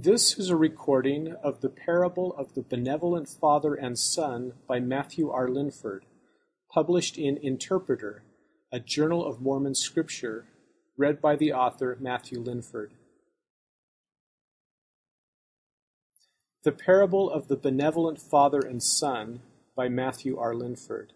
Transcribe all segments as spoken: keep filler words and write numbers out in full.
This is a recording of the parable of the benevolent father and son by Matthew R. Linford, published in Interpreter, a Journal of Mormon Scripture, read by the author Matthew Linford. The Parable of the Benevolent Father and Son by Matthew R. Linford.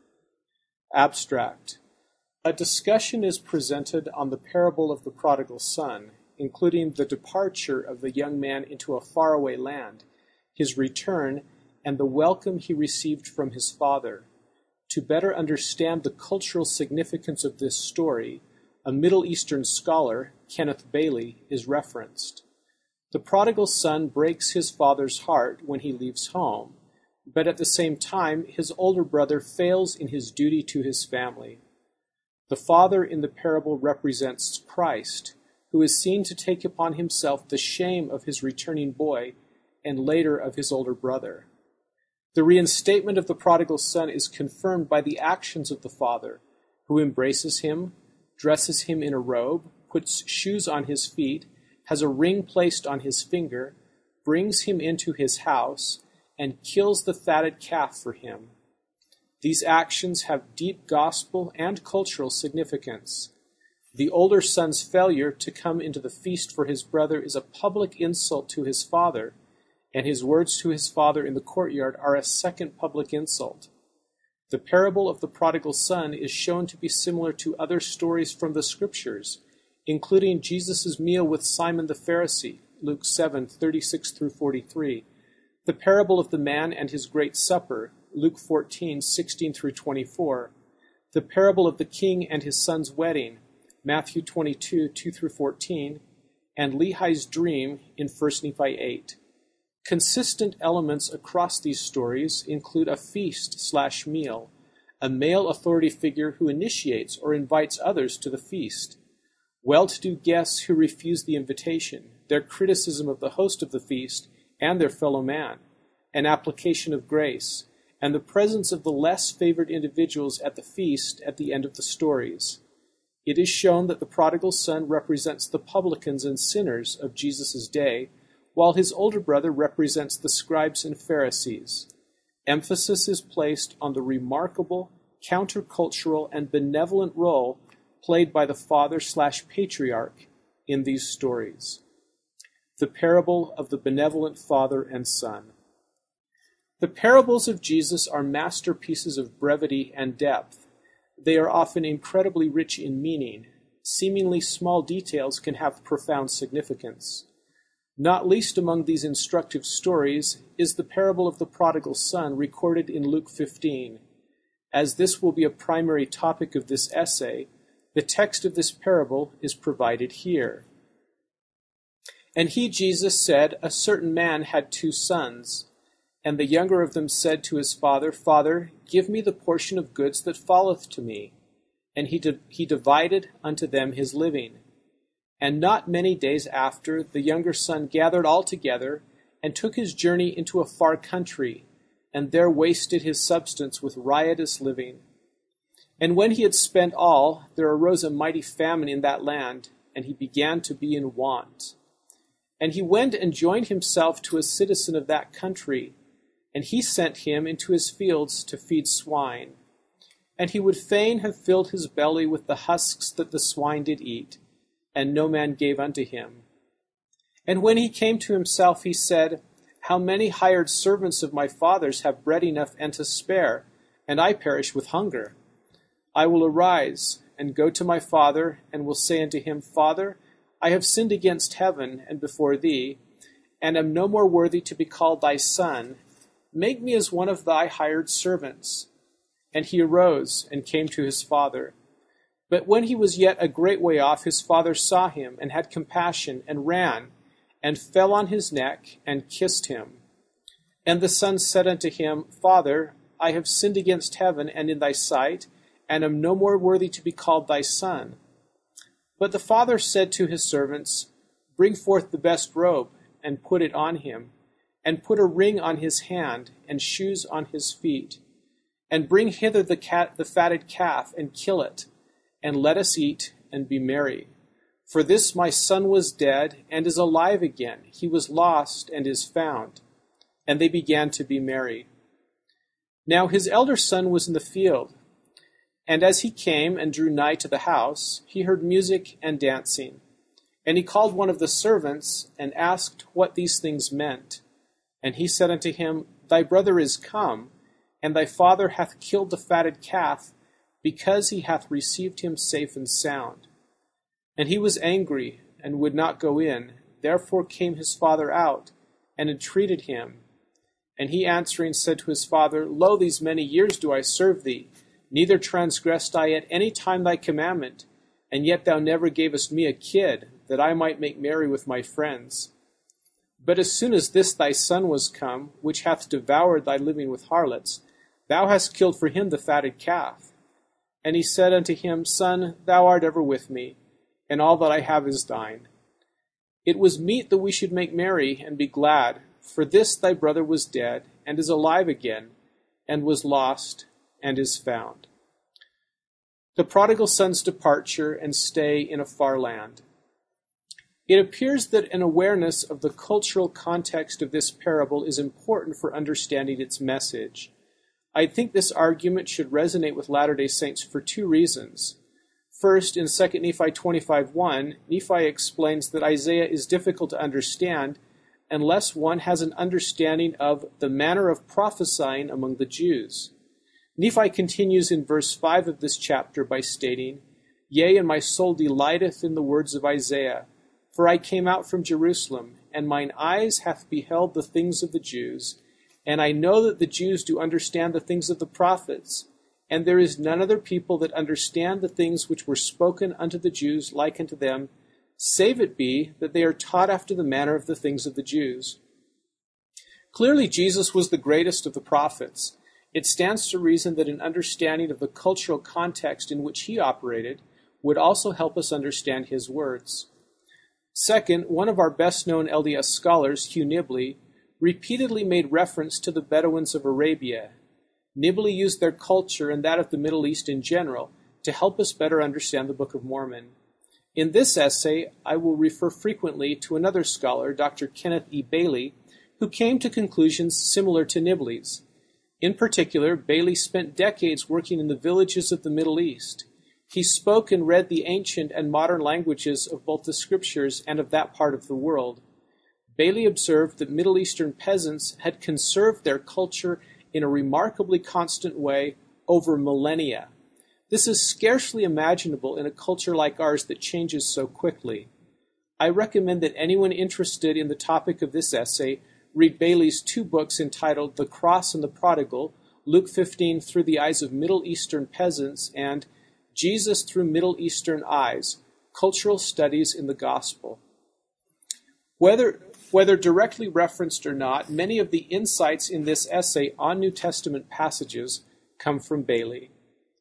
Abstract. A discussion is presented on the parable of the prodigal son, including the departure of the young man into a faraway land, his return, and the welcome he received from his father. To better understand the cultural significance of this story, a Middle Eastern scholar, Kenneth Bailey, is referenced. The prodigal son breaks his father's heart when he leaves home, but at the same time his older brother fails in his duty to his family. The father in the parable represents Christ, who is seen to take upon himself the shame of his returning boy and later of his older brother. The reinstatement of the prodigal son is confirmed by the actions of the father, who embraces him, dresses him in a robe, puts shoes on his feet, has a ring placed on his finger, brings him into his house, and kills the fatted calf for him. These actions have deep gospel and cultural significance. The older son's failure to come into the feast for his brother is a public insult to his father, and his words to his father in the courtyard are a second public insult. The parable of the prodigal son is shown to be similar to other stories from the Scriptures, including Jesus' meal with Simon the Pharisee, Luke seven, thirty-six through forty-three, the parable of the man and his great supper, Luke fourteen, sixteen through twenty-four, the parable of the king and his son's wedding, Matthew twenty-two, two through fourteen, and Lehi's dream in First Nephi eight. Consistent elements across these stories include a feast slash meal, a male authority figure who initiates or invites others to the feast, well-to-do guests who refuse the invitation, their criticism of the host of the feast and their fellow man, an application of grace, and the presence of the less favored individuals at the feast at the end of the stories. It is shown that the prodigal son represents the publicans and sinners of Jesus' day, while his older brother represents the scribes and Pharisees. Emphasis is placed on the remarkable, countercultural, and benevolent role played by the father slash patriarch in these stories. The Parable of the Benevolent Father and Son. The parables of Jesus are masterpieces of brevity and depth. They are often incredibly rich in meaning. Seemingly small details can have profound significance. Not least among these instructive stories is the parable of the prodigal son recorded in Luke fifteen. As this will be a primary topic of this essay, the text of this parable is provided here. And he, Jesus, said, A certain man had two sons. And the younger of them said to his father, Father, give me the portion of goods that falleth to me. And he, di- he divided unto them his living. And not many days after, the younger son gathered all together, and took his journey into a far country, and there wasted his substance with riotous living. And when he had spent all, there arose a mighty famine in that land, and he began to be in want. And he went and joined himself to a citizen of that country, and he sent him into his fields to feed swine. And he would fain have filled his belly with the husks that the swine did eat, and no man gave unto him. And when he came to himself, he said, How many hired servants of my father's have bread enough and to spare, and I perish with hunger? I will arise, and go to my father, and will say unto him, Father, I have sinned against heaven and before thee, and am no more worthy to be called thy son. Make me as one of thy hired servants. And he arose and came to his father. But when he was yet a great way off, his father saw him, and had compassion, and ran, and fell on his neck, and kissed him. And the son said unto him, Father, I have sinned against heaven and in thy sight, and am no more worthy to be called thy son. But the father said to his servants, Bring forth the best robe, and put it on him, and put a ring on his hand, and shoes on his feet. And bring hither the cat, the fatted calf, and kill it, and let us eat and be merry. For this my son was dead, and is alive again. He was lost, and is found. And they began to be merry. Now his elder son was in the field. And as he came and drew nigh to the house, he heard music and dancing. And he called one of the servants, and asked what these things meant. And he said unto him, Thy brother is come, and thy father hath killed the fatted calf, because he hath received him safe and sound. And he was angry, and would not go in. Therefore came his father out, and entreated him. And he answering said to his father, Lo, these many years do I serve thee, neither transgressed I at any time thy commandment, and yet thou never gavest me a kid, that I might make merry with my friends. But as soon as this thy son was come, which hath devoured thy living with harlots, thou hast killed for him the fatted calf. And he said unto him, Son, thou art ever with me, and all that I have is thine. It was meet that we should make merry and be glad, for this thy brother was dead, and is alive again, and was lost, and is found. The prodigal son's departure and stay in a far land. It appears that an awareness of the cultural context of this parable is important for understanding its message. I think this argument should resonate with Latter-day Saints for two reasons. First, in Second Nephi twenty-five one, Nephi explains that Isaiah is difficult to understand unless one has an understanding of the manner of prophesying among the Jews. Nephi continues in verse five of this chapter by stating, Yea, and my soul delighteth in the words of Isaiah, for I came out from Jerusalem, and mine eyes hath beheld the things of the Jews, and I know that the Jews do understand the things of the prophets, and there is none other people that understand the things which were spoken unto the Jews like unto them, save it be that they are taught after the manner of the things of the Jews. Clearly Jesus was the greatest of the prophets. It stands to reason that an understanding of the cultural context in which he operated would also help us understand his words. Second, one of our best-known L D S scholars, Hugh Nibley, repeatedly made reference to the Bedouins of Arabia. Nibley used their culture and that of the Middle East in general to help us better understand the Book of Mormon. In this essay, I will refer frequently to another scholar, Doctor Kenneth E. Bailey, who came to conclusions similar to Nibley's. In particular, Bailey spent decades working in the villages of the Middle East. He spoke and read the ancient and modern languages of both the scriptures and of that part of the world. Bailey observed that Middle Eastern peasants had conserved their culture in a remarkably constant way over millennia. This is scarcely imaginable in a culture like ours that changes so quickly. I recommend that anyone interested in the topic of this essay read Bailey's two books entitled The Cross and the Prodigal, Luke fifteen Through the Eyes of Middle Eastern Peasants, and Jesus Through Middle Eastern Eyes, Cultural Studies in the Gospel. Whether, whether directly referenced or not, many of the insights in this essay on New Testament passages come from Bailey.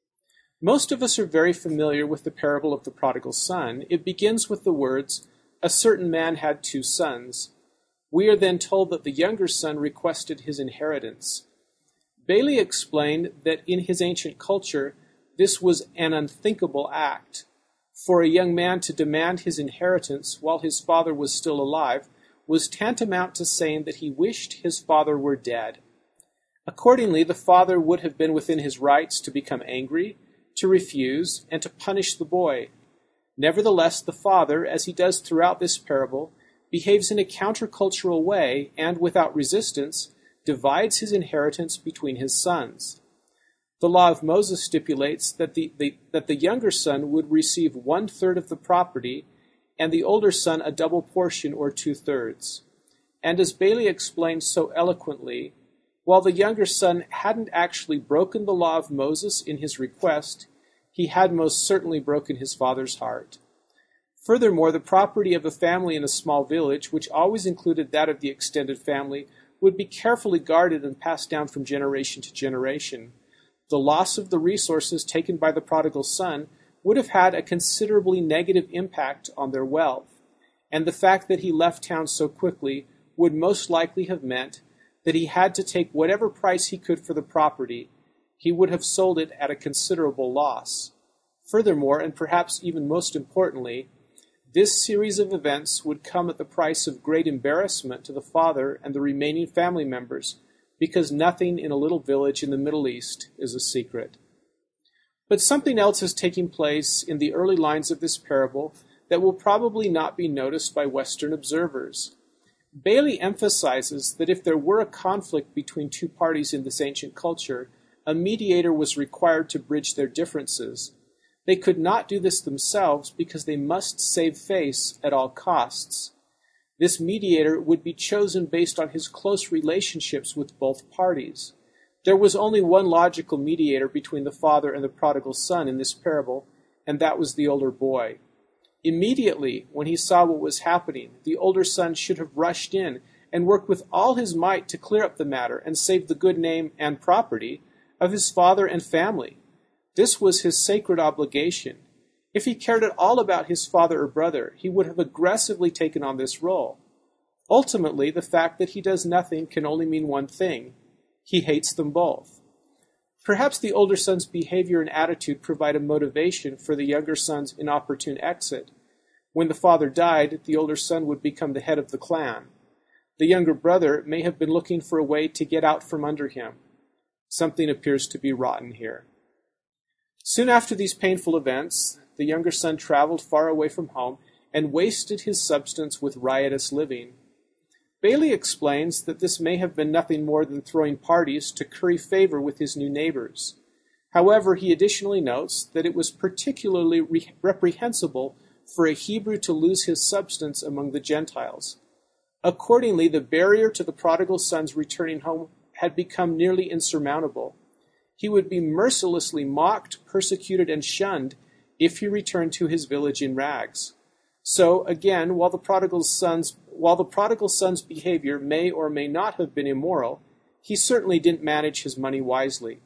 Most of us are very familiar with the parable of the prodigal son. It begins with the words, A certain man had two sons. We are then told that the younger son requested his inheritance. Bailey explained that in his ancient culture, this was an unthinkable act. For a young man to demand his inheritance while his father was still alive was tantamount to saying that he wished his father were dead. Accordingly, the father would have been within his rights to become angry, to refuse, and to punish the boy. Nevertheless, the father, as he does throughout this parable, behaves in a countercultural way and, without resistance, divides his inheritance between his sons. The law of Moses stipulates that the, the, that the younger son would receive one-third of the property and the older son a double portion or two-thirds. And as Bailey explained so eloquently, while the younger son hadn't actually broken the law of Moses in his request, he had most certainly broken his father's heart. Furthermore, the property of a family in a small village, which always included that of the extended family, would be carefully guarded and passed down from generation to generation. The loss of the resources taken by the prodigal son would have had a considerably negative impact on their wealth, and the fact that he left town so quickly would most likely have meant that he had to take whatever price he could for the property. He would have sold it at a considerable loss. Furthermore, and perhaps even most importantly, This series of events would come at the price of great embarrassment to the father and the remaining family members, because nothing in a little village in the Middle East is a secret. But something else is taking place in the early lines of this parable that will probably not be noticed by Western observers. Bailey emphasizes that if there were a conflict between two parties in this ancient culture, a mediator was required to bridge their differences. They could not do this themselves because they must save face at all costs. This mediator would be chosen based on his close relationships with both parties. There was only one logical mediator between the father and the prodigal son in this parable, and that was the older boy. Immediately, when he saw what was happening, the older son should have rushed in and worked with all his might to clear up the matter and save the good name and property of his father and family. This was his sacred obligation. If he cared at all about his father or brother, he would have aggressively taken on this role. Ultimately, the fact that he does nothing can only mean one thing. He hates them both. Perhaps the older son's behavior and attitude provide a motivation for the younger son's inopportune exit. When the father died, the older son would become the head of the clan. The younger brother may have been looking for a way to get out from under him. Something appears to be rotten here. Soon after these painful events, the younger son traveled far away from home and wasted his substance with riotous living. Bailey explains that this may have been nothing more than throwing parties to curry favor with his new neighbors. However, he additionally notes that it was particularly re- reprehensible for a Hebrew to lose his substance among the Gentiles. Accordingly, the barrier to the prodigal son's returning home had become nearly insurmountable. He would be mercilessly mocked, persecuted, and shunned if he returned to his village in rags. So, again, while the prodigal son's while the prodigal son's behavior may or may not have been immoral, he certainly didn't manage his money wisely.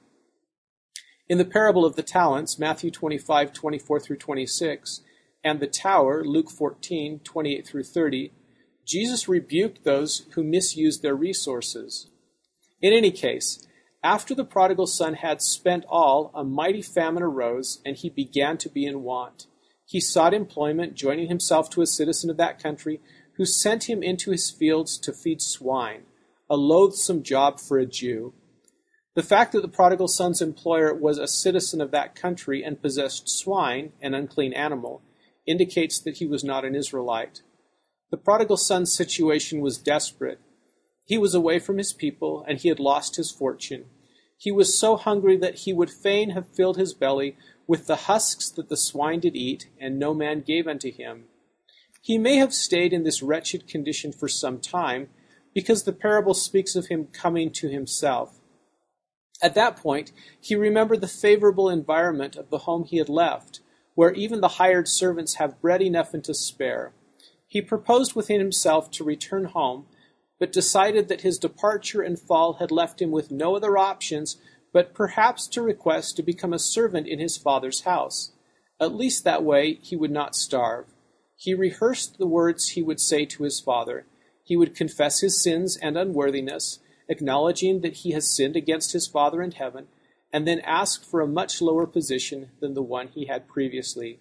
In the parable of the talents, Matthew twenty-five, twenty-four through twenty-six, and the tower, Luke fourteen, twenty-eight through thirty, Jesus rebuked those who misused their resources. In any case, after the prodigal son had spent all, a mighty famine arose, and he began to be in want. He sought employment, joining himself to a citizen of that country, who sent him into his fields to feed swine, a loathsome job for a Jew. The fact that the prodigal son's employer was a citizen of that country and possessed swine, an unclean animal, indicates that he was not an Israelite. The prodigal son's situation was desperate. He was away from his people, and he had lost his fortune. He was so hungry that he would fain have filled his belly with the husks that the swine did eat, and no man gave unto him. He may have stayed in this wretched condition for some time, because the parable speaks of him coming to himself. At that point, he remembered the favorable environment of the home he had left, where even the hired servants have bread enough and to spare. He proposed within himself to return home, but decided that his departure and fall had left him with no other options but perhaps to request to become a servant in his father's house. At least that way he would not starve. He rehearsed the words he would say to his father. He would confess his sins and unworthiness, acknowledging that he has sinned against his Father in heaven, and then ask for a much lower position than the one he had previously.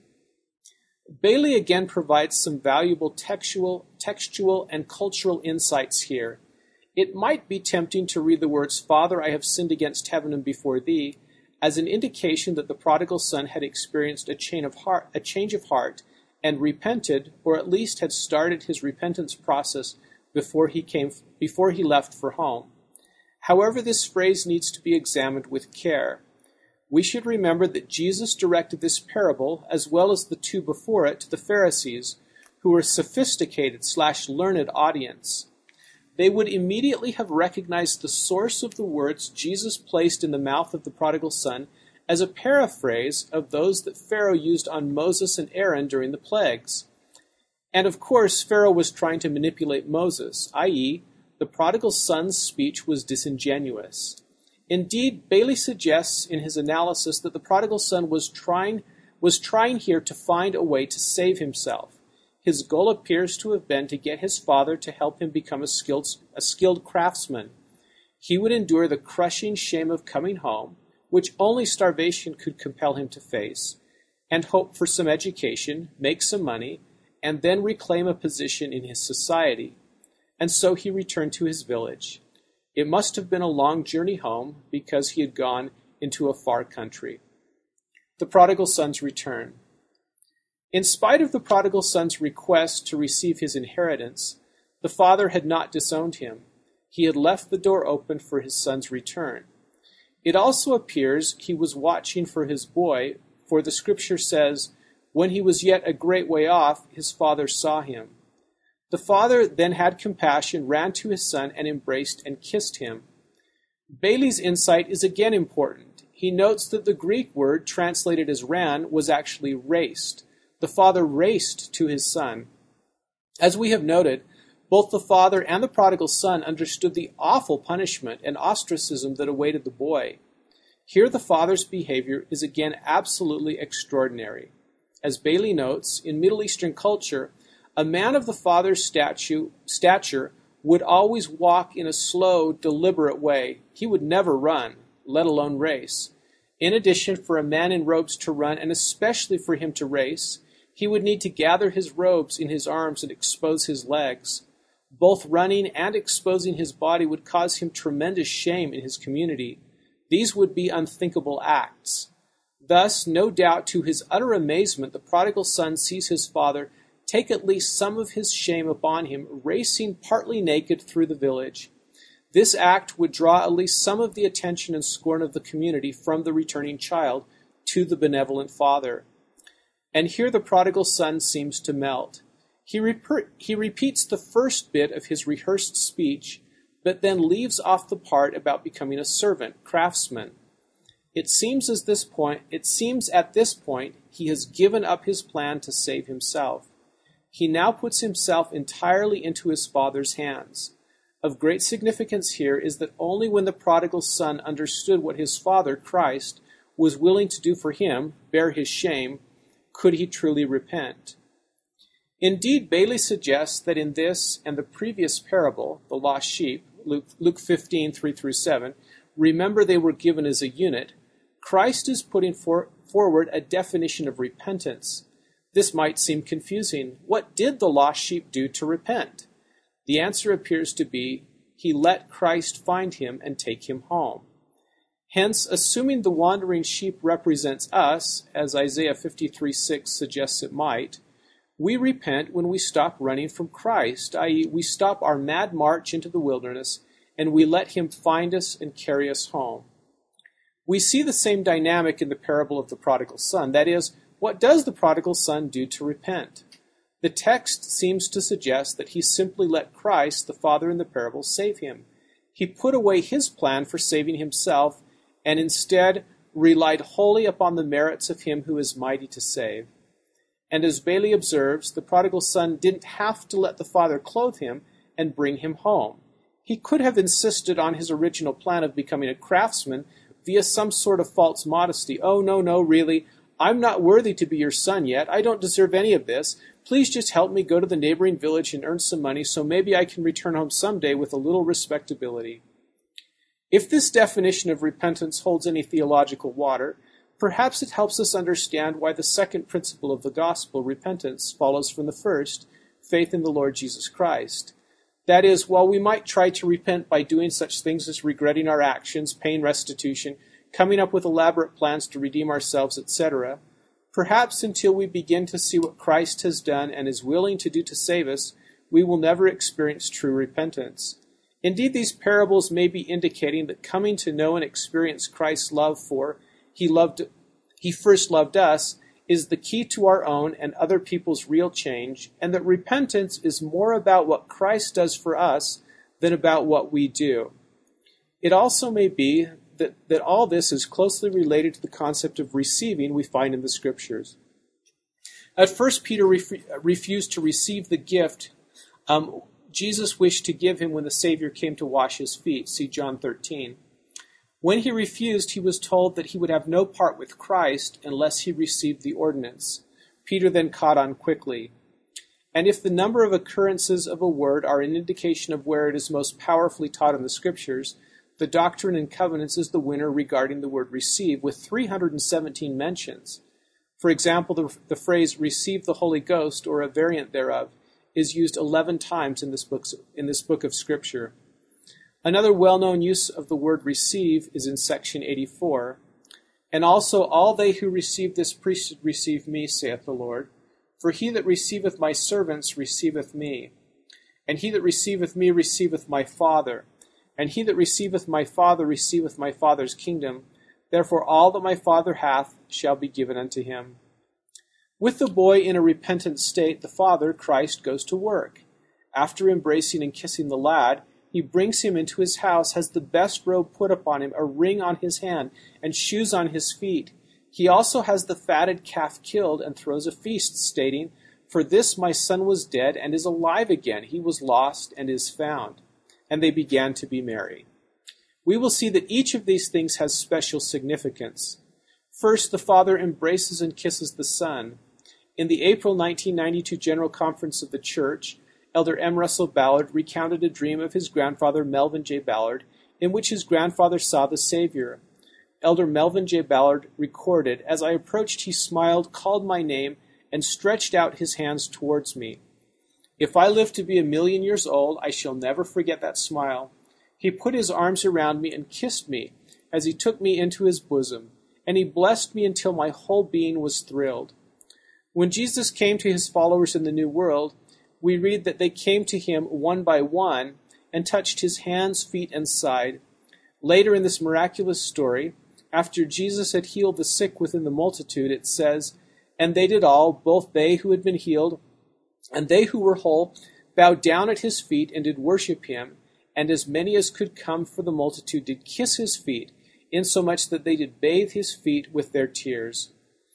Bailey again provides some valuable textual, textual and cultural insights here. It might be tempting to read the words, "Father, I have sinned against heaven and before thee," as an indication that the prodigal son had experienced a change of heart, a change of heart and repented, or at least had started his repentance process before he came, before he left for home. However, this phrase needs to be examined with care. We should remember that Jesus directed this parable, as well as the two before it, to the Pharisees, who were a sophisticated slash learned audience. They would immediately have recognized the source of the words Jesus placed in the mouth of the prodigal son as a paraphrase of those that Pharaoh used on Moses and Aaron during the plagues. And of course, Pharaoh was trying to manipulate Moses, that is, the prodigal son's speech was disingenuous. Indeed, Bailey suggests in his analysis that the prodigal son was trying, was trying here to find a way to save himself. His goal appears to have been to get his father to help him become a skilled, a skilled craftsman. He would endure the crushing shame of coming home, which only starvation could compel him to face, and hope for some education, make some money, and then reclaim a position in his society. And so he returned to his village. It must have been a long journey home because he had gone into a far country. The prodigal son's return. In spite of the prodigal son's request to receive his inheritance, the father had not disowned him. He had left the door open for his son's return. It also appears he was watching for his boy, for the scripture says, "When he was yet a great way off, his father saw him." The father then had compassion, ran to his son, and embraced and kissed him. Bailey's insight is again important. He notes that the Greek word translated as ran was actually raced. The father raced to his son. As we have noted, both the father and the prodigal son understood the awful punishment and ostracism that awaited the boy. Here the father's behavior is again absolutely extraordinary. As Bailey notes, in Middle Eastern culture, a man of the father's statu- stature would always walk in a slow, deliberate way. He would never run, let alone race. In addition, for a man in robes to run, and especially for him to race, he would need to gather his robes in his arms and expose his legs. Both running and exposing his body would cause him tremendous shame in his community. These would be unthinkable acts. Thus, no doubt to his utter amazement, the prodigal son sees his father take at least some of his shame upon him, racing partly naked through the village. This act would draw at least some of the attention and scorn of the community from the returning child to the benevolent father. And here the prodigal son seems to melt. He, rep- he repeats the first bit of his rehearsed speech, but then leaves off the part about becoming a servant, craftsman. It seems as this point, it seems at this point he has given up his plan to save himself. He now puts himself entirely into his father's hands. Of great significance here is that only when the prodigal son understood what his father, Christ, was willing to do for him, bear his shame, could he truly repent. Indeed, Bailey suggests that in this and the previous parable, the lost sheep, Luke, Luke fifteen, three through seven, remember they were given as a unit, Christ is putting for, forward a definition of repentance. This might seem confusing. What did the lost sheep do to repent? The answer appears to be, he let Christ find him and take him home. Hence, assuming the wandering sheep represents us, as Isaiah fifty-three six suggests it might, we repent when we stop running from Christ, that is, we stop our mad march into the wilderness and we let him find us and carry us home. We see the same dynamic in the parable of the prodigal son. That is, what does the prodigal son do to repent? The text seems to suggest that he simply let Christ, the father in the parable, save him. He put away his plan for saving himself and instead relied wholly upon the merits of him who is mighty to save. And as Bailey observes, the prodigal son didn't have to let the father clothe him and bring him home. He could have insisted on his original plan of becoming a craftsman via some sort of false modesty. Oh, no, no, really, I'm not worthy to be your son yet. I don't deserve any of this. Please just help me go to the neighboring village and earn some money so maybe I can return home someday with a little respectability. If this definition of repentance holds any theological water, perhaps it helps us understand why the second principle of the gospel, repentance, follows from the first, faith in the Lord Jesus Christ. That is, while we might try to repent by doing such things as regretting our actions, paying restitution, coming up with elaborate plans to redeem ourselves, et cetera, perhaps until we begin to see what Christ has done and is willing to do to save us, we will never experience true repentance. Indeed, these parables may be indicating that coming to know and experience Christ's love for He loved, He first loved us, is the key to our own and other people's real change, and that repentance is more about what Christ does for us than about what we do. It also may be that, that all this is closely related to the concept of receiving we find in the Scriptures. At first, Peter ref- refused to receive the gift um, Jesus wished to give him when the Savior came to wash his feet. See John thirteen. When he refused, he was told that he would have no part with Christ unless he received the ordinance. Peter then caught on quickly. And if the number of occurrences of a word are an indication of where it is most powerfully taught in the Scriptures, the Doctrine and Covenants is the winner regarding the word receive, with three hundred seventeen mentions. For example, the, the phrase receive the Holy Ghost, or a variant thereof, is used eleven times in this book, in this book of Scripture. Another well-known use of the word receive is in section eighty-four. And also all they who receive this priesthood receive me, saith the Lord. For he that receiveth my servants receiveth me. And he that receiveth me receiveth my Father. And he that receiveth my Father receiveth my Father's kingdom. Therefore all that my Father hath shall be given unto him. With the boy in a repentant state, the Father, Christ, goes to work. After embracing and kissing the lad, he brings him into his house, has the best robe put upon him, a ring on his hand, and shoes on his feet. He also has the fatted calf killed and throws a feast, stating, For this my son was dead and is alive again. He was lost and is found. And they began to be merry. We will see that each of these things has special significance. First, the Father embraces and kisses the Son. In the April nineteen ninety-two General Conference of the Church, Elder M. Russell Ballard recounted a dream of his grandfather, Melvin J. Ballard, in which his grandfather saw the Savior. Elder Melvin J. Ballard recorded, As I approached, he smiled, called my name, and stretched out his hands towards me. If I live to be a million years old, I shall never forget that smile. He put his arms around me and kissed me as he took me into his bosom, and he blessed me until my whole being was thrilled. When Jesus came to his followers in the New World, we read that they came to him one by one and touched his hands, feet, and side. Later in this miraculous story, after Jesus had healed the sick within the multitude, it says, And they did all, both they who had been healed and they who were whole, bowed down at his feet and did worship him, and as many as could come for the multitude did kiss his feet, insomuch that they did bathe his feet with their tears.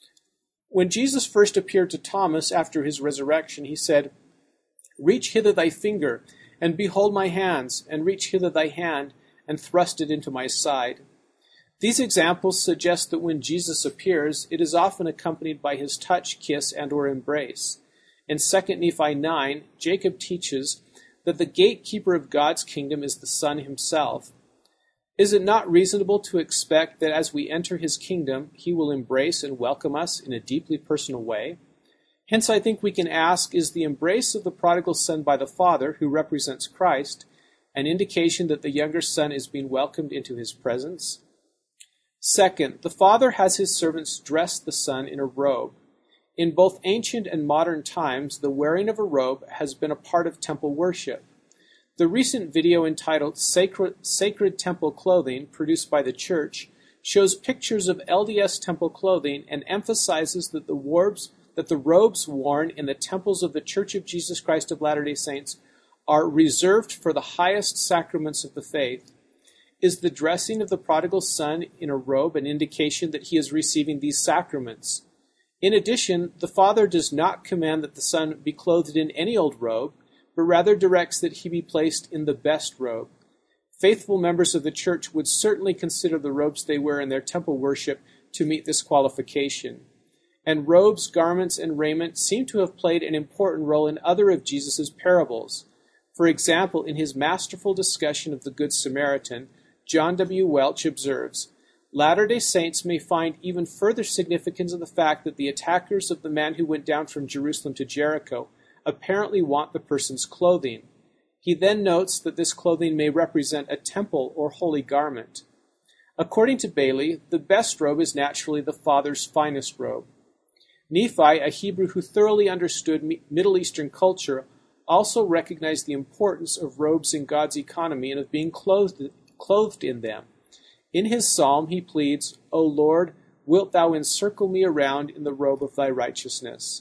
When Jesus first appeared to Thomas after his resurrection, he said, Reach hither thy finger, and behold my hands, and reach hither thy hand, and thrust it into my side. These examples suggest that when Jesus appears, it is often accompanied by his touch, kiss, and or embrace. In Second Nephi nine, Jacob teaches that the gatekeeper of God's kingdom is the Son himself. Is it not reasonable to expect that as we enter his kingdom, he will embrace and welcome us in a deeply personal way? Hence, I think we can ask, is the embrace of the prodigal son by the Father, who represents Christ, an indication that the younger son is being welcomed into his presence? Second, the Father has his servants dress the Son in a robe. In both ancient and modern times, the wearing of a robe has been a part of temple worship. The recent video entitled Sacred, Sacred Temple Clothing, produced by the Church, shows pictures of L D S temple clothing and emphasizes that the robes, that the robes worn in the temples of the Church of Jesus Christ of Latter-day Saints are reserved for the highest sacraments of the faith. Is the dressing of the prodigal son in a robe an indication that he is receiving these sacraments? In addition, the Father does not command that the Son be clothed in any old robe, but rather directs that he be placed in the best robe. Faithful members of the Church would certainly consider the robes they wear in their temple worship to meet this qualification. And robes, garments, and raiment seem to have played an important role in other of Jesus' parables. For example, in his masterful discussion of the Good Samaritan, John W. Welch observes, Latter-day Saints may find even further significance in the fact that the attackers of the man who went down from Jerusalem to Jericho apparently want the person's clothing. He then notes that this clothing may represent a temple or holy garment. According to Bailey, the best robe is naturally the Father's finest robe. Nephi, a Hebrew who thoroughly understood Middle Eastern culture, also recognized the importance of robes in God's economy and of being clothed, clothed in them. In his psalm, he pleads, O Lord, wilt thou encircle me around in the robe of thy righteousness?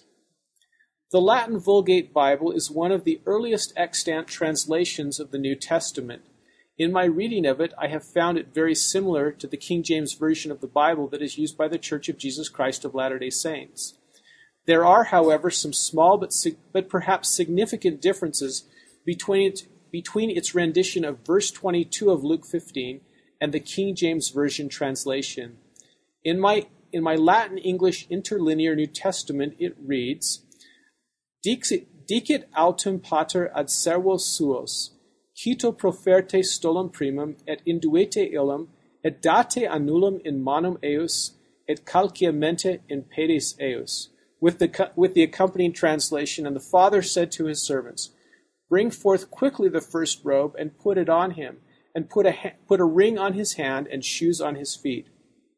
The Latin Vulgate Bible is one of the earliest extant translations of the New Testament. In my reading of it, I have found it very similar to the King James Version of the Bible that is used by the Church of Jesus Christ of Latter-day Saints. There are, however, some small but, but perhaps significant differences between, it, between its rendition of verse twenty-two of Luke fifteen and the King James Version translation. In my, in my Latin-English interlinear New Testament, it reads, Dicit autem pater ad servos suos, cito proferte stolum primum, et induete illum, et date annulum in manum eius, et calciamente in pedis eus, with the, with the accompanying translation, and the father said to his servants, bring forth quickly the first robe and put it on him, and put a, put a ring on his hand and shoes on his feet.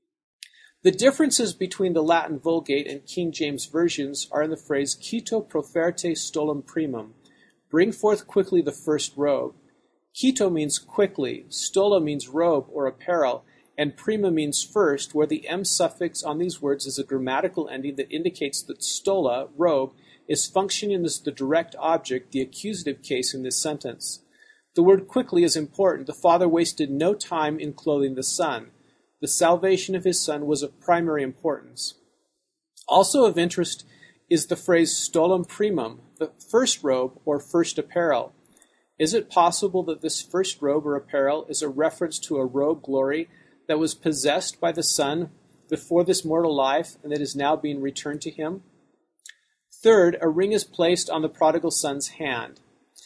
The differences between the Latin Vulgate and King James versions are in the phrase Cito proferte stolum primum, bring forth quickly the first robe. Cito means quickly, stola means robe or apparel, and prima means first, where the M suffix on these words is a grammatical ending that indicates that stola, robe, is functioning as the direct object, the accusative case in this sentence. The word quickly is important. The father wasted no time in clothing the son. The salvation of his son was of primary importance. Also of interest is the phrase stolum primum, the first robe or first apparel. Is it possible that this first robe or apparel is a reference to a robe glory that was possessed by the son before this mortal life and that is now being returned to him? Third, a ring is placed on the prodigal son's hand.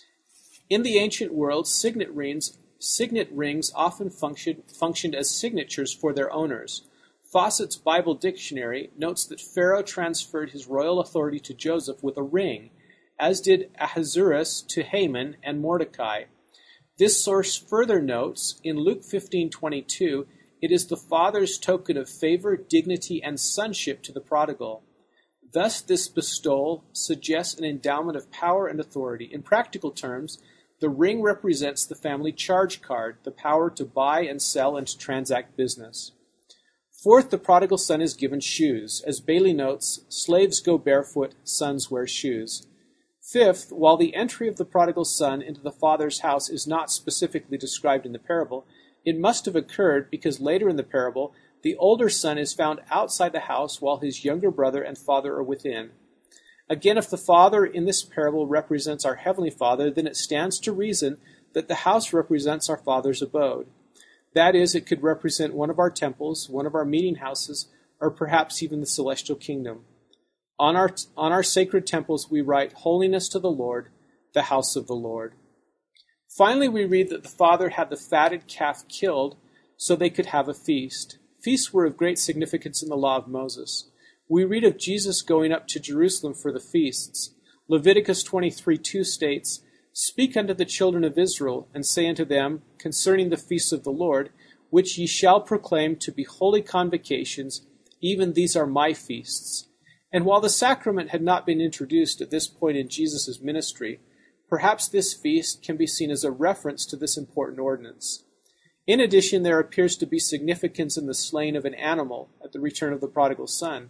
In the ancient world, signet rings Signet rings often functioned, functioned as signatures for their owners. Fawcett's Bible Dictionary notes that Pharaoh transferred his royal authority to Joseph with a ring, as did Ahasuerus to Haman and Mordecai. This source further notes, in Luke fifteen twenty-two, it is the father's token of favor, dignity, and sonship to the prodigal. Thus, this bestowal suggests an endowment of power and authority. In practical terms, the ring represents the family charge card, the power to buy and sell and to transact business. Fourth, the prodigal son is given shoes. As Bailey notes, slaves go barefoot, sons wear shoes. Fifth, while the entry of the prodigal son into the father's house is not specifically described in the parable, it must have occurred because later in the parable, the older son is found outside the house while his younger brother and father are within. Again, if the Father in this parable represents our Heavenly Father, then it stands to reason that the house represents our Father's abode. That is, it could represent one of our temples, one of our meeting houses, or perhaps even the celestial kingdom. On our, on our sacred temples we write, Holiness to the Lord, the house of the Lord. Finally, we read that the Father had the fatted calf killed so they could have a feast. Feasts were of great significance in the law of Moses. We read of Jesus going up to Jerusalem for the feasts. Leviticus twenty-three two states, Speak unto the children of Israel, and say unto them, concerning the feasts of the Lord, which ye shall proclaim to be holy convocations, even these are my feasts. And while the sacrament had not been introduced at this point in Jesus' ministry, perhaps this feast can be seen as a reference to this important ordinance. In addition, there appears to be significance in the slaying of an animal at the return of the prodigal son.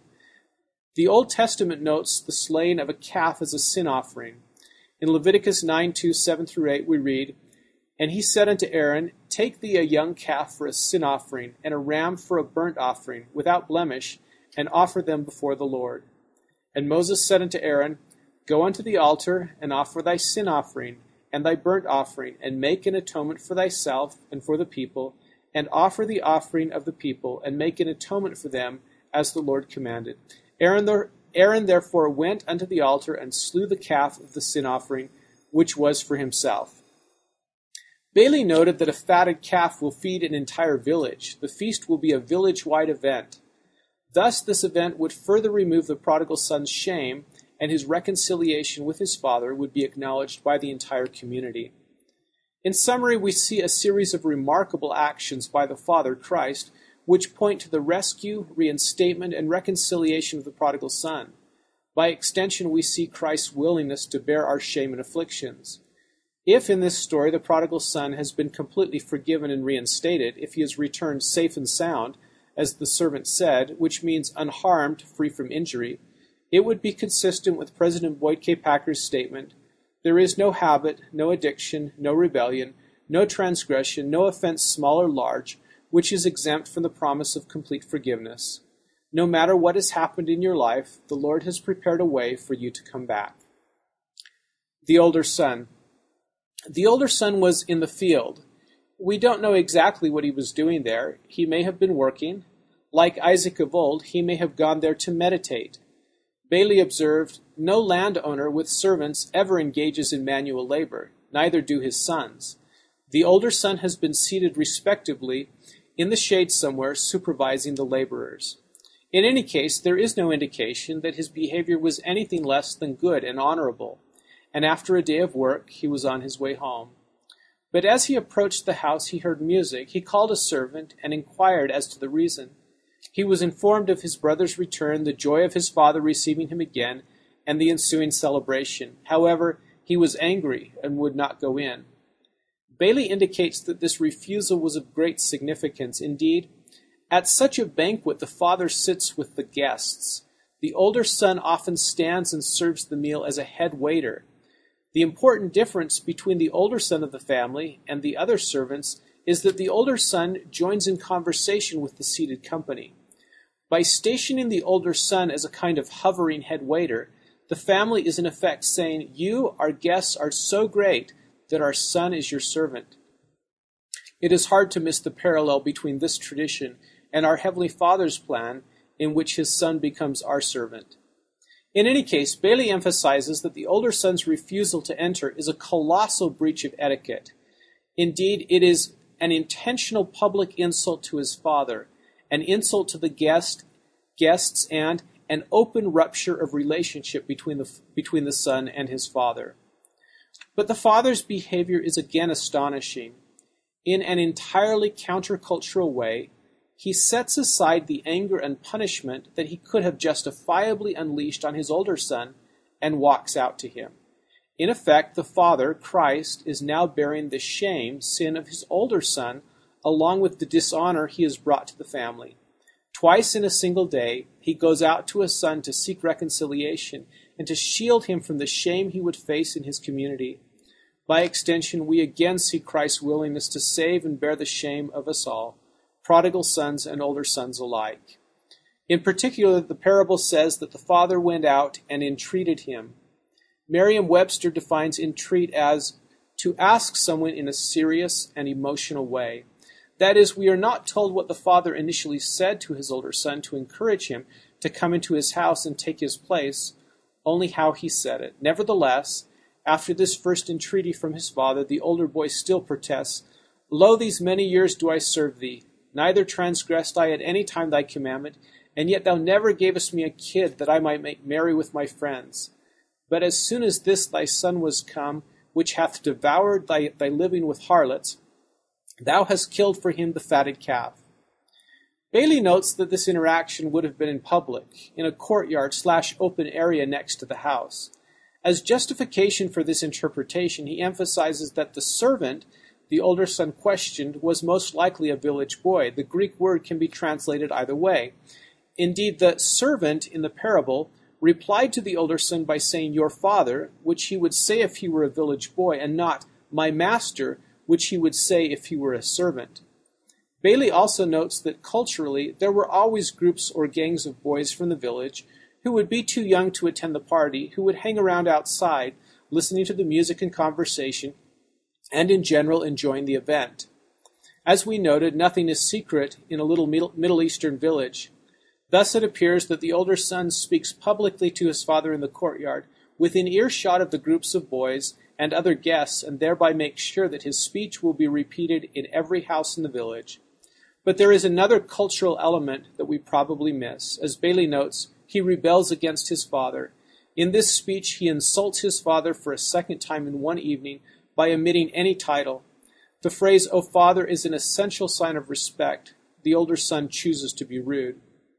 The Old Testament notes the slaying of a calf as a sin offering. In Leviticus nine two, seven through eight, we read, And he said unto Aaron, Take thee a young calf for a sin offering, and a ram for a burnt offering, without blemish, and offer them before the Lord. And Moses said unto Aaron, Go unto the altar, and offer thy sin offering, and thy burnt offering, and make an atonement for thyself and for the people, and offer the offering of the people, and make an atonement for them, as the Lord commanded. Aaron, the, Aaron therefore went unto the altar and slew the calf of the sin offering, which was for himself. Bailey noted that a fatted calf will feed an entire village. The feast will be a village-wide event. Thus, this event would further remove the prodigal son's shame, and his reconciliation with his father would be acknowledged by the entire community. In summary, we see a series of remarkable actions by the Father, Christ, which point to the rescue, reinstatement, and reconciliation of the prodigal son. By extension, we see Christ's willingness to bear our shame and afflictions. If in this story the prodigal son has been completely forgiven and reinstated, if he has returned safe and sound, as the servant said, which means unharmed, free from injury, it would be consistent with President Boyd K. Packer's statement, There is no habit, no addiction, no rebellion, no transgression, no offense small or large, which is exempt from the promise of complete forgiveness. No matter what has happened in your life, the Lord has prepared a way for you to come back. The older son. The older son was in the field. We don't know exactly what he was doing there. He may have been working. Like Isaac of old, he may have gone there to meditate. Bailey observed, No landowner with servants ever engages in manual labor, neither do his sons. The older son has been seated respectably in the shade somewhere, supervising the laborers. In any case, there is no indication that his behavior was anything less than good and honorable, and after a day of work he was on his way home. But as he approached the house he heard music. He called a servant and inquired as to the reason. He was informed of his brother's return, the joy of his father receiving him again, and the ensuing celebration. However, he was angry and would not go in. Bailey indicates that this refusal was of great significance. Indeed, at such a banquet the father sits with the guests. The older son often stands and serves the meal as a head waiter. The important difference between the older son of the family and the other servants is that the older son joins in conversation with the seated company. By stationing the older son as a kind of hovering head waiter, the family is in effect saying, "You, our guests, are so great that our son is your servant." It is hard to miss the parallel between this tradition and our Heavenly Father's plan, in which his son becomes our servant. In any case, Bailey emphasizes that the older son's refusal to enter is a colossal breach of etiquette. Indeed, it is an intentional public insult to his father, an insult to the guest, guests, and an open rupture of relationship between the, between the son and his father. But the father's behavior is again astonishing. In an entirely countercultural way, he sets aside the anger and punishment that he could have justifiably unleashed on his older son and walks out to him. In effect, the father, Christ, is now bearing the shame, sin of his older son, along with the dishonor he has brought to the family. Twice in a single day, he goes out to his son to seek reconciliation and to shield him from the shame he would face in his community. By extension, we again see Christ's willingness to save and bear the shame of us all, prodigal sons and older sons alike. In particular, the parable says that the father went out and entreated him. Merriam-Webster defines entreat as to ask someone in a serious and emotional way. That is, we are not told what the father initially said to his older son to encourage him to come into his house and take his place, only how he said it. Nevertheless, after this first entreaty from his father, the older boy still protests, "Lo, these many years do I serve thee, neither transgressed I at any time thy commandment, and yet thou never gavest me a kid that I might make merry with my friends. But as soon as this thy son was come, which hath devoured thy, thy living with harlots, thou hast killed for him the fatted calf." Bailey notes that this interaction would have been in public, in a courtyard slash open area next to the house. As justification for this interpretation, he emphasizes that the servant the older son questioned was most likely a village boy. The Greek word can be translated either way. Indeed, the servant in the parable replied to the older son by saying, "Your father," which he would say if he were a village boy, and not "my master," which he would say if he were a servant. Bailey also notes that culturally there were always groups or gangs of boys from the village who would be too young to attend the party, who would hang around outside, listening to the music and conversation, and in general enjoying the event. As we noted, nothing is secret in a little Middle Eastern village. Thus it appears that the older son speaks publicly to his father in the courtyard, within earshot of the groups of boys and other guests, and thereby makes sure that his speech will be repeated in every house in the village. But there is another cultural element that we probably miss. As Bailey notes, he rebels against his father. In this speech, he insults his father for a second time in one evening by omitting any title. The phrase, "O Father," is an essential sign of respect. The older son chooses to be rude.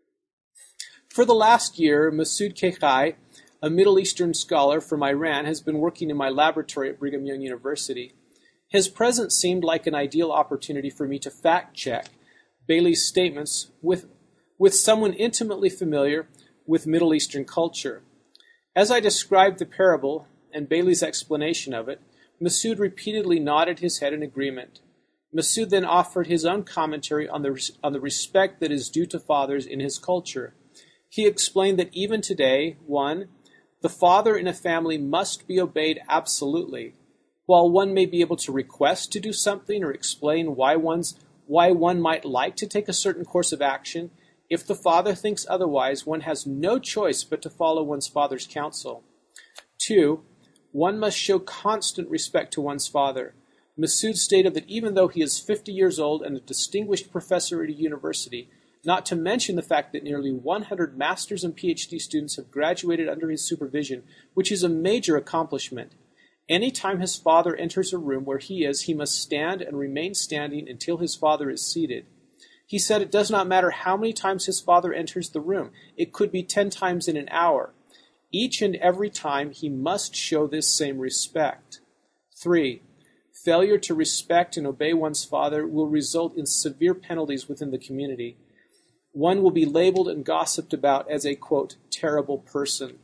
For the last year, Masoud Kekhai, a Middle Eastern scholar from Iran, has been working in my laboratory at Brigham Young University. His presence seemed like an ideal opportunity for me to fact-check Bailey's statements with, with someone intimately familiar with Middle Eastern culture. As I described the parable and Bailey's explanation of it, Masoud repeatedly nodded his head in agreement. Masoud then offered his own commentary on the, on the respect that is due to fathers in his culture. He explained that even today, one, the father in a family must be obeyed absolutely. While one may be able to request to do something or explain why one's why one might like to take a certain course of action, if the father thinks otherwise, one has no choice but to follow one's father's counsel. Two, one must show constant respect to one's father. Masoud stated that even though he is fifty years old and a distinguished professor at a university, not to mention the fact that nearly one hundred master's and P H D students have graduated under his supervision, which is a major accomplishment. Any time his father enters a room where he is, he must stand and remain standing until his father is seated. He said it does not matter how many times his father enters the room. It could be ten times in an hour. Each and every time he must show this same respect. Three, failure to respect and obey one's father will result in severe penalties within the community. One will be labeled and gossiped about as a, quote, terrible person.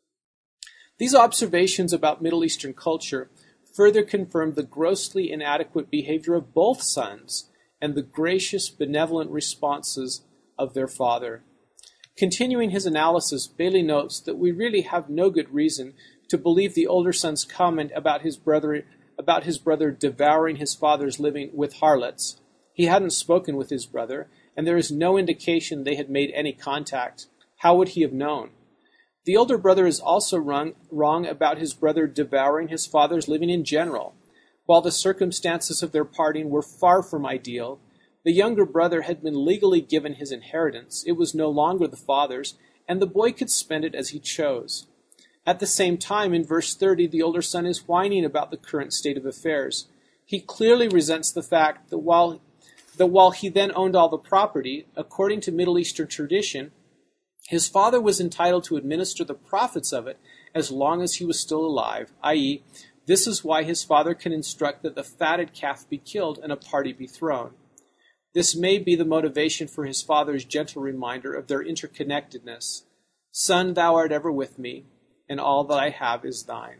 These observations about Middle Eastern culture further confirm the grossly inadequate behavior of both sons and the gracious, benevolent responses of their father. Continuing his analysis, Bailey notes that we really have no good reason to believe the older son's comment about his brother about his brother devouring his father's living with harlots. He hadn't spoken with his brother, and there is no indication they had made any contact. How would he have known? The older brother is also wrong, wrong about his brother devouring his father's living in general. While the circumstances of their parting were far from ideal, the younger brother had been legally given his inheritance. It was no longer the father's, and the boy could spend it as he chose. At the same time, in verse thirty, the older son is whining about the current state of affairs. He clearly resents the fact that while, that while he then owned all the property, according to Middle Eastern tradition, his father was entitled to administer the profits of it as long as he was still alive, that is, this is why his father can instruct that the fatted calf be killed and a party be thrown. This may be the motivation for his father's gentle reminder of their interconnectedness. Son, thou art ever with me, and all that I have is thine.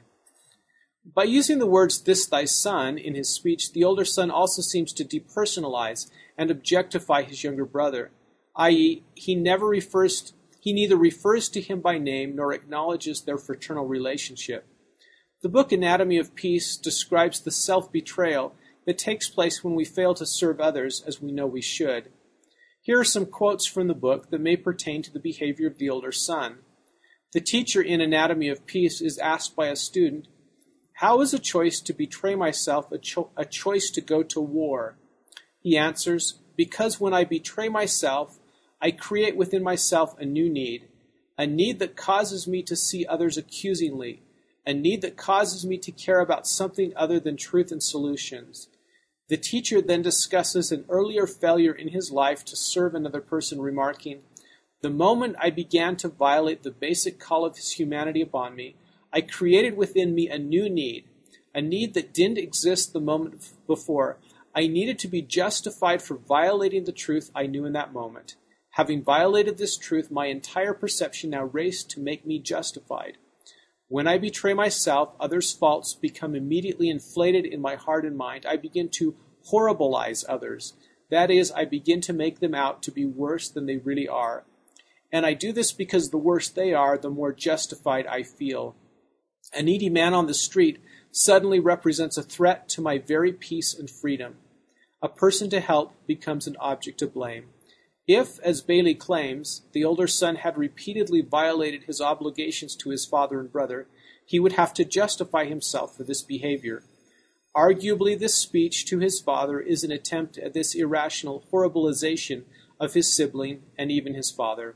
By using the words this thy son in his speech, the older son also seems to depersonalize and objectify his younger brother, that is, he never refers he neither refers to him by name nor acknowledges their fraternal relationship. The book Anatomy of Peace describes the self-betrayal that takes place when we fail to serve others as we know we should. Here are some quotes from the book that may pertain to the behavior of the older son. The teacher in Anatomy of Peace is asked by a student, "How is a choice to betray myself a, cho- a choice to go to war?" He answers, "Because when I betray myself, I create within myself a new need, a need that causes me to see others accusingly, a need that causes me to care about something other than truth and solutions." The teacher then discusses an earlier failure in his life to serve another person, remarking, "The moment I began to violate the basic call of his humanity upon me, I created within me a new need, a need that didn't exist the moment before. I needed to be justified for violating the truth I knew in that moment. Having violated this truth, my entire perception now raced to make me justified. When I betray myself, others' faults become immediately inflated in my heart and mind. I begin to horribilize others. That is, I begin to make them out to be worse than they really are. And I do this because the worse they are, the more justified I feel. A needy man on the street suddenly represents a threat to my very peace and freedom. A person to help becomes an object of blame. If, as Bailey claims, the older son had repeatedly violated his obligations to his father and brother, he would have to justify himself for this behavior. Arguably, this speech to his father is an attempt at this irrational horribilization of his sibling and even his father.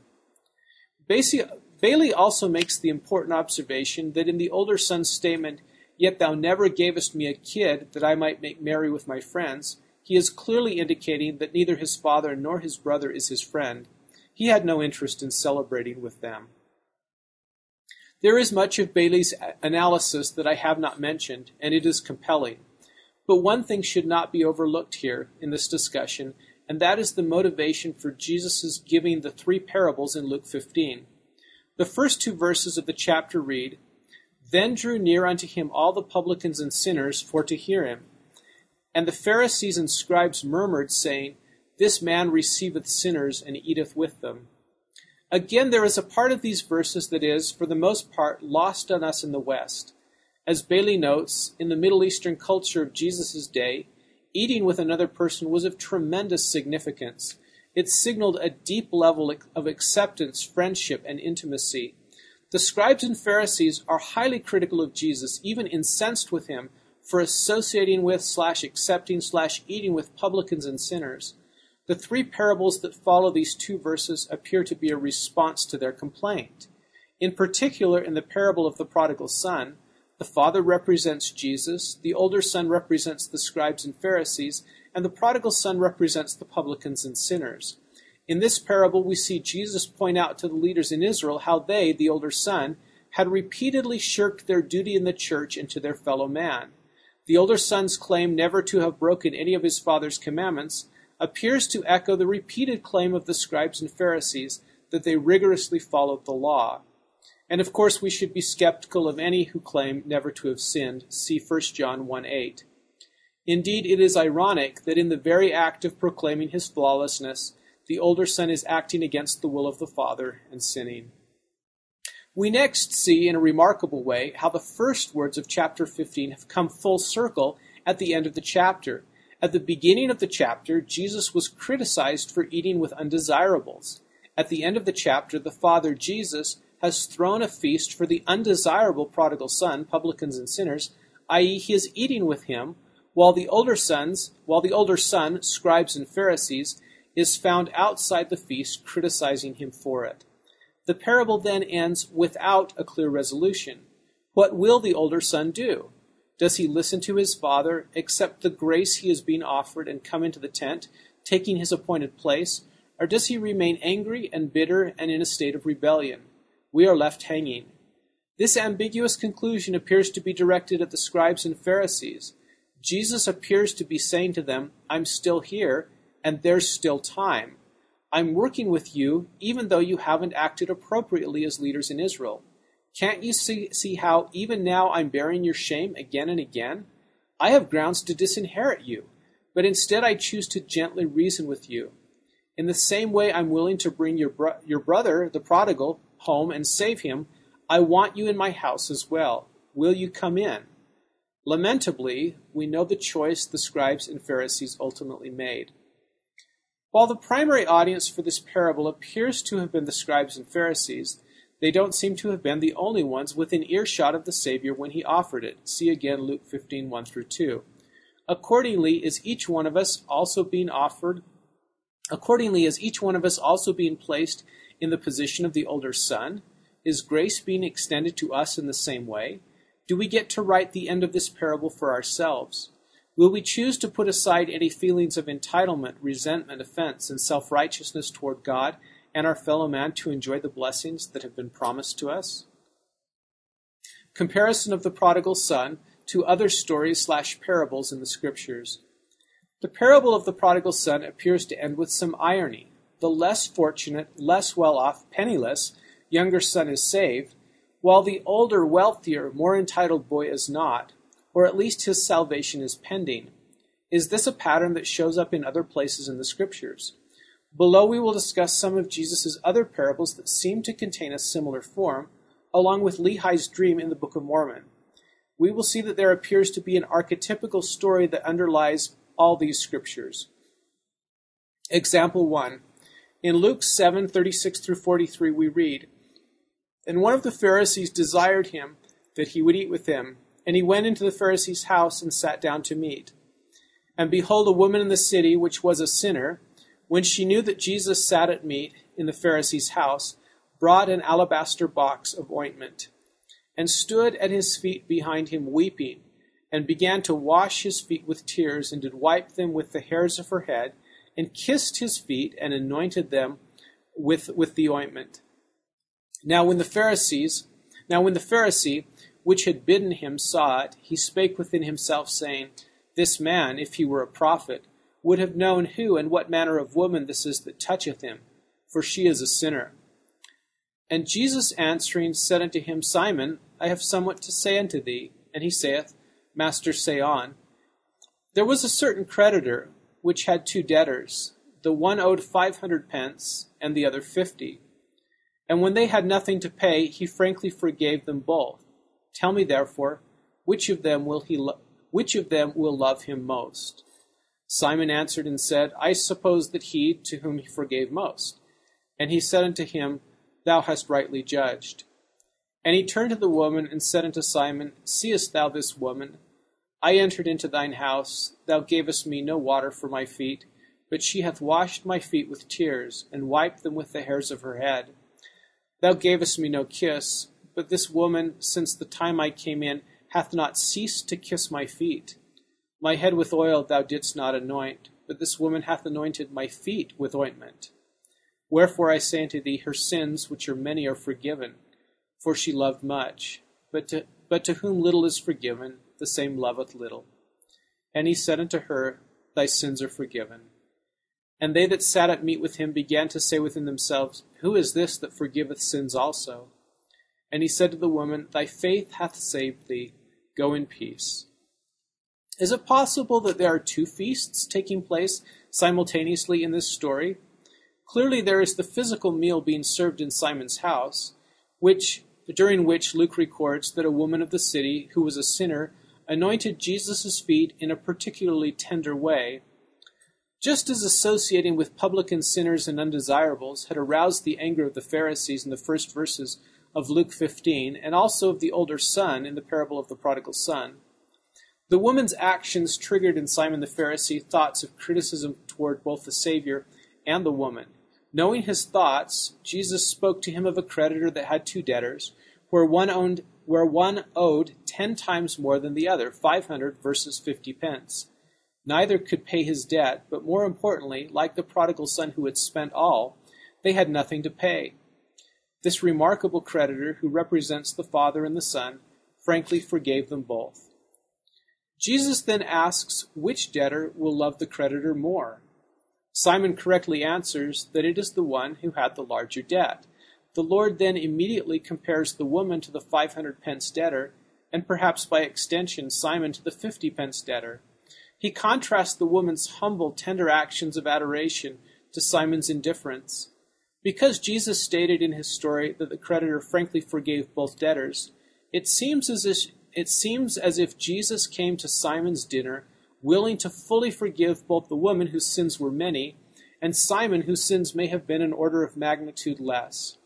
Bailey also makes the important observation that in the older son's statement, "Yet thou never gavest me a kid that I might make merry with my friends," he is clearly indicating that neither his father nor his brother is his friend. He had no interest in celebrating with them. There is much of Bailey's analysis that I have not mentioned, and it is compelling. But one thing should not be overlooked here in this discussion, and that is the motivation for Jesus' giving the three parables in Luke fifteen. The first two verses of the chapter read, "Then drew near unto him all the publicans and sinners for to hear him. And the Pharisees and scribes murmured, saying, This man receiveth sinners and eateth with them." Again, there is a part of these verses that is, for the most part, lost on us in the West. As Bailey notes, in the Middle Eastern culture of Jesus' day, eating with another person was of tremendous significance. It signaled a deep level of acceptance, friendship, and intimacy. The scribes and Pharisees are highly critical of Jesus, even incensed with him, for associating with slash accepting slash eating with publicans and sinners. The three parables that follow these two verses appear to be a response to their complaint. In particular, in the parable of the prodigal son, the father represents Jesus, the older son represents the scribes and Pharisees, and the prodigal son represents the publicans and sinners. In this parable, we see Jesus point out to the leaders in Israel how they, the older son, had repeatedly shirked their duty in the church and to their fellow man. The older son's claim never to have broken any of his father's commandments appears to echo the repeated claim of the scribes and Pharisees that they rigorously followed the law. And of course, we should be skeptical of any who claim never to have sinned. See First John one eight. Indeed, it is ironic that in the very act of proclaiming his flawlessness, the older son is acting against the will of the Father and sinning. We next see in a remarkable way how the first words of chapter fifteen have come full circle at the end of the chapter. At the beginning of the chapter, Jesus was criticized for eating with undesirables. At the end of the chapter, the Father, Jesus, has thrown a feast for the undesirable prodigal son, publicans and sinners, that is, he is eating with him, while the older sons, while the older son, scribes and Pharisees, is found outside the feast, criticizing him for it. The parable then ends without a clear resolution. What will the older son do? Does he listen to his father, accept the grace he is being offered, and come into the tent, taking his appointed place, or does he remain angry and bitter and in a state of rebellion? We are left hanging. This ambiguous conclusion appears to be directed at the scribes and Pharisees. Jesus appears to be saying to them, I'm still here, and there's still time. I'm working with you, even though you haven't acted appropriately as leaders in Israel. Can't you see, see how even now I'm bearing your shame again and again? I have grounds to disinherit you, but instead I choose to gently reason with you. In the same way I'm willing to bring your, bro- your brother, the prodigal, home and save him, I want you in my house as well. Will you come in? Lamentably, we know the choice the scribes and Pharisees ultimately made. While the primary audience for this parable appears to have been the scribes and Pharisees, they don't seem to have been the only ones within earshot of the Savior when he offered it. See again Luke fifteen, one through two. Accordingly, is each one of us also being offered, accordingly, is each one of us also being placed in the position of the older son? Is grace being extended to us in the same way? Do we get to write the end of this parable for ourselves? Will we choose to put aside any feelings of entitlement, resentment, offense, and self-righteousness toward God and our fellow man to enjoy the blessings that have been promised to us? Comparison of the prodigal son to other stories slash parables in the scriptures. The parable of the prodigal son appears to end with some irony. The less fortunate, less well-off, penniless younger son is saved, while the older, wealthier, more entitled boy is not, or at least his salvation is pending. Is this a pattern that shows up in other places in the scriptures? Below we will discuss some of Jesus' other parables that seem to contain a similar form, along with Lehi's dream in the Book of Mormon. We will see that there appears to be an archetypical story that underlies all these scriptures. Example one. In Luke seven, thirty-six through forty-three, we read, And one of the Pharisees desired him that he would eat with him, and he went into the Pharisee's house and sat down to meat. And behold, a woman in the city, which was a sinner, when she knew that Jesus sat at meat in the Pharisee's house, brought an alabaster box of ointment, and stood at his feet behind him weeping, and began to wash his feet with tears, and did wipe them with the hairs of her head, and kissed his feet, and anointed them with, with the ointment. Now when the Pharisees, now when the Pharisee, which had bidden him, saw it, he spake within himself, saying, This man, if he were a prophet, would have known who and what manner of woman this is that toucheth him, for she is a sinner. And Jesus answering said unto him, Simon, I have somewhat to say unto thee. And he saith, Master, say on. There was a certain creditor, which had two debtors. The one owed five hundred pence, and the other fifty. And when they had nothing to pay, he frankly forgave them both. Tell me therefore, which of them will he lo- which of them will love him most? Simon answered and said, I suppose that he to whom he forgave most. And he said unto him, Thou hast rightly judged. And he turned to the woman and said unto Simon, Seest thou this woman? I entered into thine house, thou gavest me no water for my feet, but she hath washed my feet with tears, and wiped them with the hairs of her head. Thou gavest me no kiss, but this woman, since the time I came in, hath not ceased to kiss my feet. My head with oil thou didst not anoint, but this woman hath anointed my feet with ointment. Wherefore I say unto thee, her sins, which are many, are forgiven, for she loved much. But to, but to whom little is forgiven, the same loveth little. And he said unto her, Thy sins are forgiven. And they that sat at meat with him began to say within themselves, Who is this that forgiveth sins also? And he said to the woman, Thy faith hath saved thee. Go in peace. Is it possible that there are two feasts taking place simultaneously in this story? Clearly there is the physical meal being served in Simon's house, which during which Luke records that a woman of the city, who was a sinner, anointed Jesus' feet in a particularly tender way. Just as associating with publican sinners and undesirables had aroused the anger of the Pharisees in the first verses of Luke fifteen, and also of the older son in the parable of the prodigal son, the woman's actions triggered in Simon the Pharisee thoughts of criticism toward both the Savior and the woman. Knowing his thoughts, Jesus spoke to him of a creditor that had two debtors, where one owned, where one owed ten times more than the other, five hundred versus fifty pence. Neither could pay his debt, but more importantly, like the prodigal son who had spent all, they had nothing to pay. This remarkable creditor, who represents the Father and the Son, frankly forgave them both. Jesus then asks which debtor will love the creditor more. Simon correctly answers that it is the one who had the larger debt. The Lord then immediately compares the woman to the five hundred pence debtor, and perhaps by extension Simon to the fifty pence debtor. He contrasts the woman's humble, tender actions of adoration to Simon's indifference. Because Jesus stated in his story that the creditor frankly forgave both debtors, it seems as if, it seems as if Jesus came to Simon's dinner willing to fully forgive both the woman whose sins were many and Simon whose sins may have been an order of magnitude less.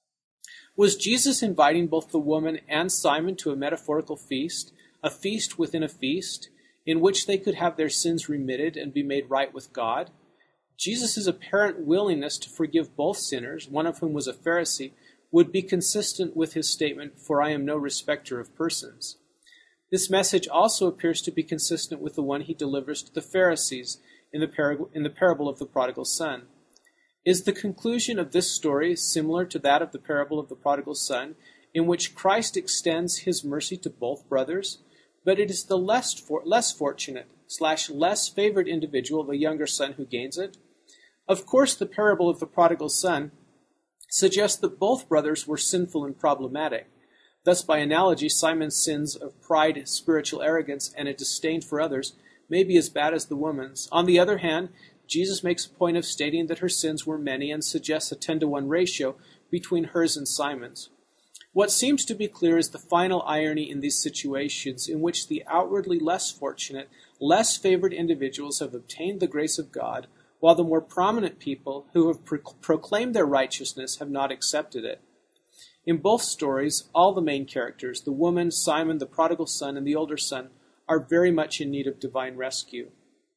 Was Jesus inviting both the woman and Simon to a metaphorical feast, a feast within a feast, in which they could have their sins remitted and be made right with God? Jesus' apparent willingness to forgive both sinners, one of whom was a Pharisee, would be consistent with his statement, "For I am no respecter of persons." This message also appears to be consistent with the one he delivers to the Pharisees in the, par- in the parable of the prodigal son. Is the conclusion of this story similar to that of the parable of the prodigal son, in which Christ extends his mercy to both brothers, but it is the less, for- less fortunate slash less favored individual, the younger son, who gains it? Of course, the parable of the prodigal son suggests that both brothers were sinful and problematic. Thus, by analogy, Simon's sins of pride, spiritual arrogance, and a disdain for others may be as bad as the woman's. On the other hand, Jesus makes a point of stating that her sins were many and suggests a ten to one ratio between hers and Simon's. What seems to be clear is the final irony in these situations, in which the outwardly less fortunate, less favored individuals have obtained the grace of God, while the more prominent people who have pro- proclaimed their righteousness have not accepted it. In both stories, all the main characters, the woman, Simon, the prodigal son, and the older son, are very much in need of divine rescue.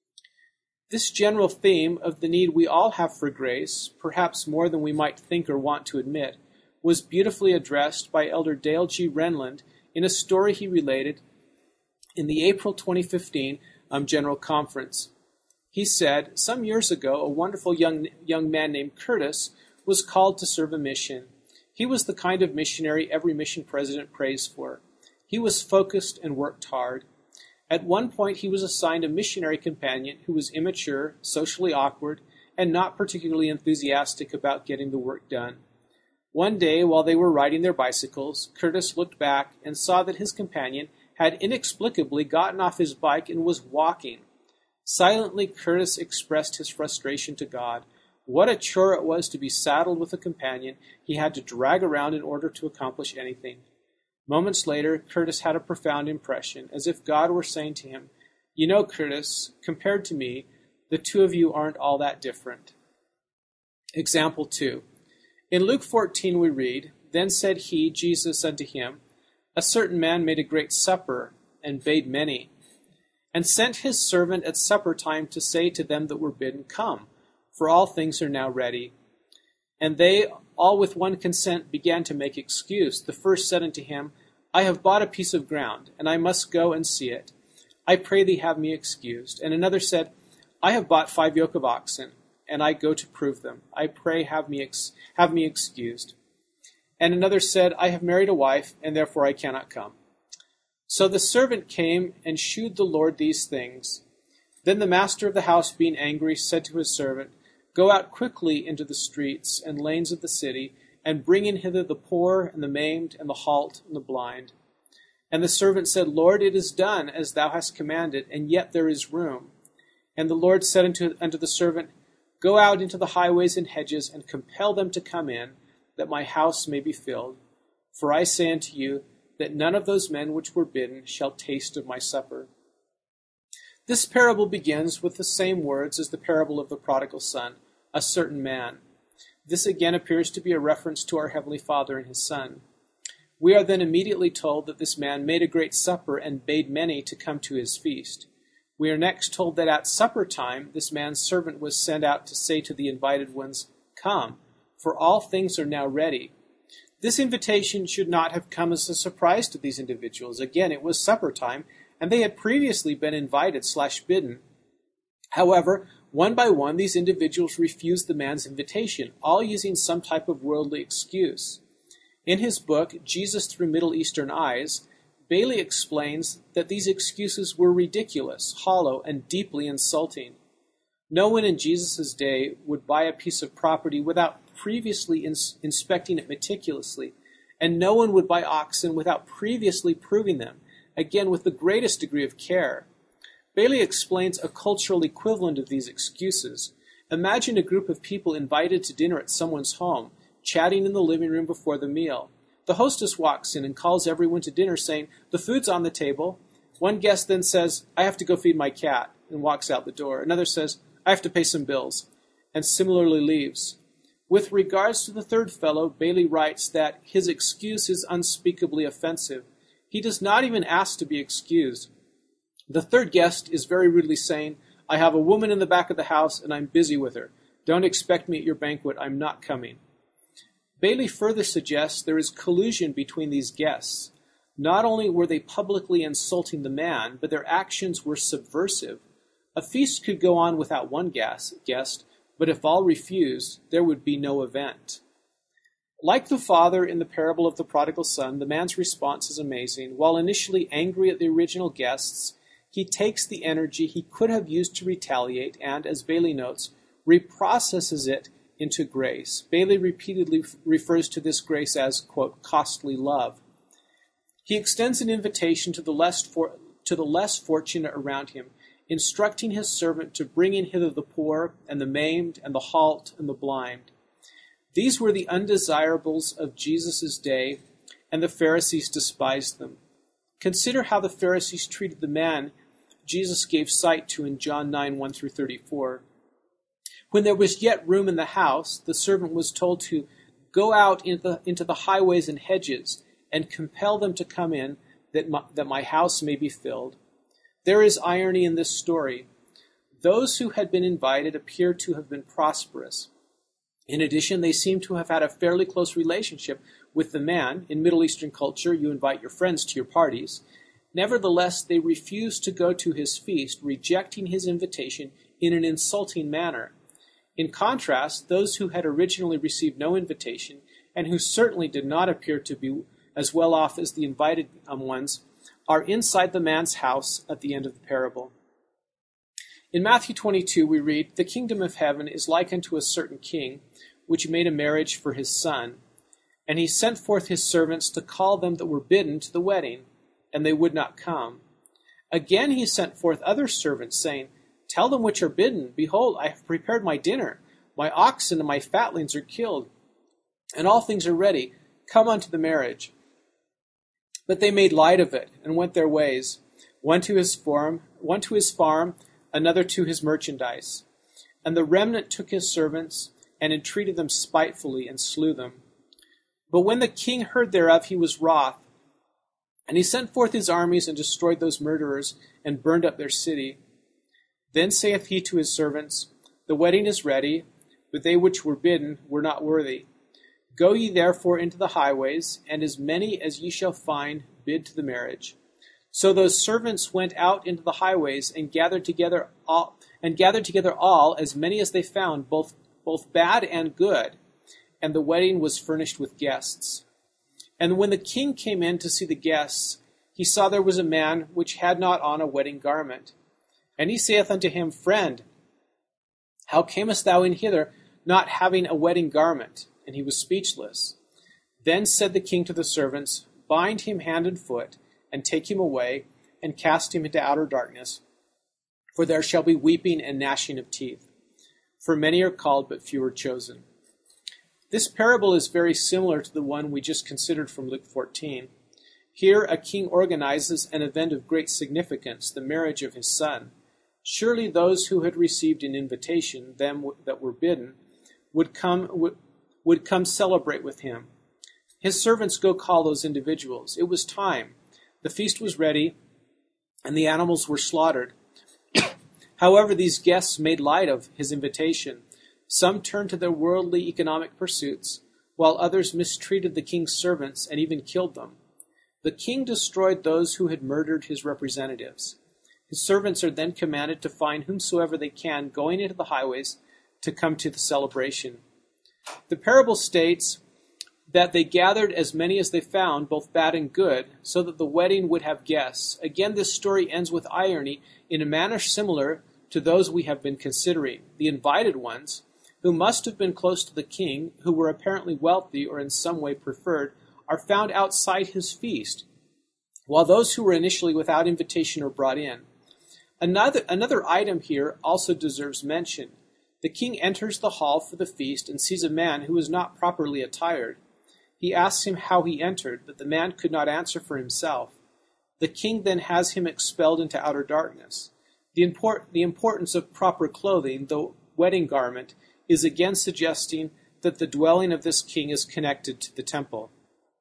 This general theme of the need we all have for grace, perhaps more than we might think or want to admit, was beautifully addressed by Elder Dale G. Renlund in a story he related in the April twenty fifteen um, General Conference. He said, "Some years ago, a wonderful young, young man named Curtis was called to serve a mission. He was the kind of missionary every mission president prays for. He was focused and worked hard. At one point, he was assigned a missionary companion who was immature, socially awkward, and not particularly enthusiastic about getting the work done. One day, while they were riding their bicycles, Curtis looked back and saw that his companion had inexplicably gotten off his bike and was walking. Silently, Curtis expressed his frustration to God. What a chore it was to be saddled with a companion he had to drag around in order to accomplish anything. Moments later, Curtis had a profound impression, as if God were saying to him, 'You know, Curtis, compared to me, the two of you aren't all that different.'" Example two. In Luke fourteen we read, "Then said he, Jesus, unto him, A certain man made a great supper, and bade many. and sent his servant at supper time to say to them that were bidden, Come, for all things are now ready. And they, all with one consent, began to make excuse. The first said unto him, I have bought a piece of ground, and I must go and see it. I pray thee have me excused. And another said, I have bought five yoke of oxen, and I go to prove them. I pray have me ex- have me excused. And another said, I have married a wife, and therefore I cannot come. So the servant came and shewed the Lord these things. Then the master of the house, being angry, said to his servant, Go out quickly into the streets and lanes of the city, and bring in hither the poor, and the maimed, and the halt, and the blind. And the servant said, Lord, it is done as thou hast commanded, and yet there is room. And the Lord said unto, unto the servant, Go out into the highways and hedges, and compel them to come in, that my house may be filled. For I say unto you, that none of those men which were bidden shall taste of my supper. This parable begins with the same words as the parable of the prodigal son, a certain man. This again appears to be a reference to our Heavenly Father and his Son. We are then immediately told that this man made a great supper and bade many to come to his feast. We are next told that at supper time this man's servant was sent out to say to the invited ones, Come, for all things are now ready. This invitation should not have come as a surprise to these individuals. Again, it was supper time, and they had previously been invited slash bidden. However, one by one, these individuals refused the man's invitation, all using some type of worldly excuse. In his book, Jesus Through Middle Eastern Eyes, Bailey explains that these excuses were ridiculous, hollow, and deeply insulting. No one in Jesus' day would buy a piece of property without previously ins- inspecting it meticulously, and no one would buy oxen without previously proving them, again with the greatest degree of care. Bailey explains a cultural equivalent of these excuses. Imagine a group of people invited to dinner at someone's home, chatting in the living room before the meal. The hostess walks in and calls everyone to dinner, saying, The food's on the table. One guest then says, I have to go feed my cat, and walks out the door. Another says, I have to pay some bills, and similarly leaves. With regards to the third fellow, Bailey writes that his excuse is unspeakably offensive. He does not even ask to be excused. The third guest is very rudely saying, I have a woman in the back of the house, and I'm busy with her. Don't expect me at your banquet. I'm not coming. Bailey further suggests there is collusion between these guests. Not only were they publicly insulting the man, but their actions were subversive. A feast could go on without one guest, but if all refused, there would be no event. Like the father in the parable of the prodigal son, the man's response is amazing. While initially angry at the original guests, he takes the energy he could have used to retaliate and, as Bailey notes, reprocesses it into grace. Bailey repeatedly refers to this grace as, quote, costly love. He extends an invitation to the less for, to the less fortunate around him, instructing his servant to bring in hither the poor and the maimed and the halt and the blind. These were the undesirables of Jesus' day, and the Pharisees despised them. Consider how the Pharisees treated the man Jesus gave sight to in John nine, one through thirty-four. When there was yet room in the house, the servant was told to go out into the, into the highways and hedges and compel them to come in, that my, that my house may be filled. There is irony in this story. Those who had been invited appear to have been prosperous. In addition, they seem to have had a fairly close relationship with the man. In Middle Eastern culture, you invite your friends to your parties. Nevertheless, they refused to go to his feast, rejecting his invitation in an insulting manner. In contrast, those who had originally received no invitation, and who certainly did not appear to be as well off as the invited um, ones, are inside the man's house at the end of the parable. In Matthew twenty-two, we read, The kingdom of heaven is like unto a certain king, which made a marriage for his son. And he sent forth his servants to call them that were bidden to the wedding, and they would not come. Again he sent forth other servants, saying, Tell them which are bidden, Behold, I have prepared my dinner. My oxen and my fatlings are killed, and all things are ready. Come unto the marriage. But they made light of it, and went their ways, one to his farm, one to his farm, another to his merchandise. And the remnant took his servants, and entreated them spitefully, and slew them. But when the king heard thereof, he was wroth, And he sent forth his armies and destroyed those murderers and burned up their city. Then saith he to his servants, The wedding is ready, but they which were bidden were not worthy. Go ye therefore into the highways, and as many as ye shall find, bid to the marriage. So those servants went out into the highways and gathered together all, and gathered together all, as many as they found, both both bad and good. And the wedding was furnished with guests. And when the king came in to see the guests, he saw there was a man which had not on a wedding garment. And he saith unto him, Friend, how camest thou in hither, not having a wedding garment? And he was speechless. Then said the king to the servants, Bind him hand and foot, and take him away, and cast him into outer darkness. For there shall be weeping and gnashing of teeth. For many are called, but few are chosen. This parable is very similar to the one we just considered from Luke fourteen. Here a king organizes an event of great significance, the marriage of his son. Surely those who had received an invitation, them that were bidden, would come would, would come celebrate with him. His servants go call those individuals. It was time. The feast was ready, and the animals were slaughtered. However, these guests made light of his invitation. Some turned to their worldly economic pursuits, while others mistreated the king's servants and even killed them. The king destroyed those who had murdered his representatives. His servants are then commanded to find whomsoever they can going into the highways to come to the celebration. The parable states that they gathered as many as they found, both bad and good, so that the wedding would have guests. Again, this story ends with irony in a manner similar to those we have been considering. The invited ones, who must have been close to the king, who were apparently wealthy or in some way preferred, are found outside his feast, while those who were initially without invitation are brought in. Another, another item here also deserves mention. The king enters the hall for the feast and sees a man who is not properly attired. He asks him how he entered, but the man could not answer for himself. The king then has him expelled into outer darkness. The, import, the importance of proper clothing, the wedding garment, is again suggesting that the dwelling of this king is connected to the temple.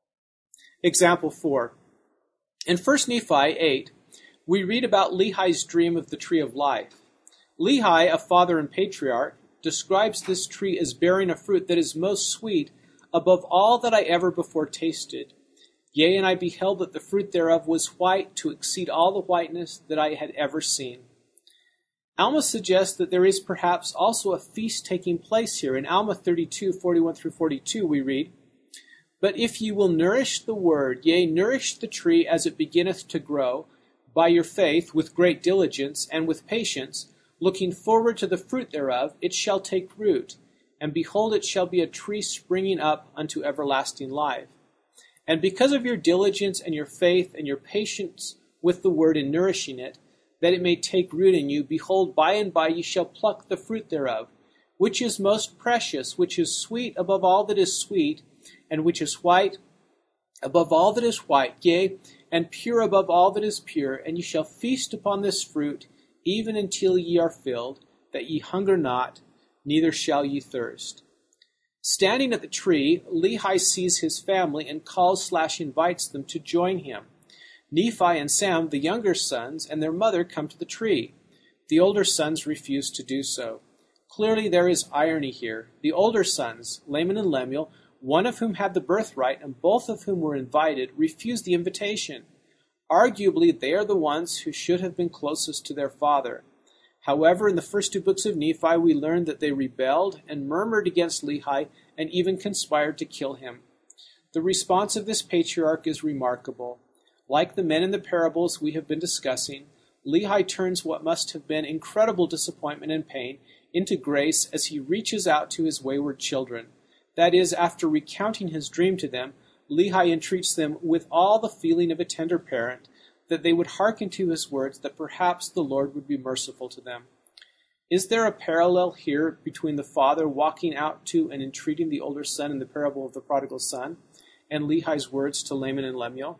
Example four. In First Nephi eight, we read about Lehi's dream of the tree of life. Lehi, a father and patriarch, describes this tree as bearing a fruit that is most sweet above all that I ever before tasted. Yea, and I beheld that the fruit thereof was white to exceed all the whiteness that I had ever seen. Alma suggests that there is perhaps also a feast taking place here. In Alma thirty-two, forty-one through forty-two, we read, But if ye will nourish the word, yea, nourish the tree as it beginneth to grow, by your faith, with great diligence, and with patience, looking forward to the fruit thereof, it shall take root, and behold, it shall be a tree springing up unto everlasting life. And because of your diligence and your faith and your patience with the word in nourishing it, that it may take root in you, behold, by and by ye shall pluck the fruit thereof, which is most precious, which is sweet above all that is sweet, and which is white above all that is white, yea, and pure above all that is pure, and ye shall feast upon this fruit, even until ye are filled, that ye hunger not, neither shall ye thirst. Standing at the tree, Lehi sees his family and calls slash invites them to join him. Nephi and Sam, the younger sons, and their mother come to the tree. The older sons refuse to do so. Clearly there is irony here. The older sons, Laman and Lemuel, one of whom had the birthright and both of whom were invited, refused the invitation. Arguably, they are the ones who should have been closest to their father. However, in the first two books of Nephi, we learn that they rebelled and murmured against Lehi and even conspired to kill him. The response of this patriarch is remarkable. Like the men in the parables we have been discussing, Lehi turns what must have been incredible disappointment and pain into grace as he reaches out to his wayward children. That is, after recounting his dream to them, Lehi entreats them with all the feeling of a tender parent that they would hearken to his words, that perhaps the Lord would be merciful to them. Is there a parallel here between the father walking out to and entreating the older son in the parable of the prodigal son, and Lehi's words to Laman and Lemuel?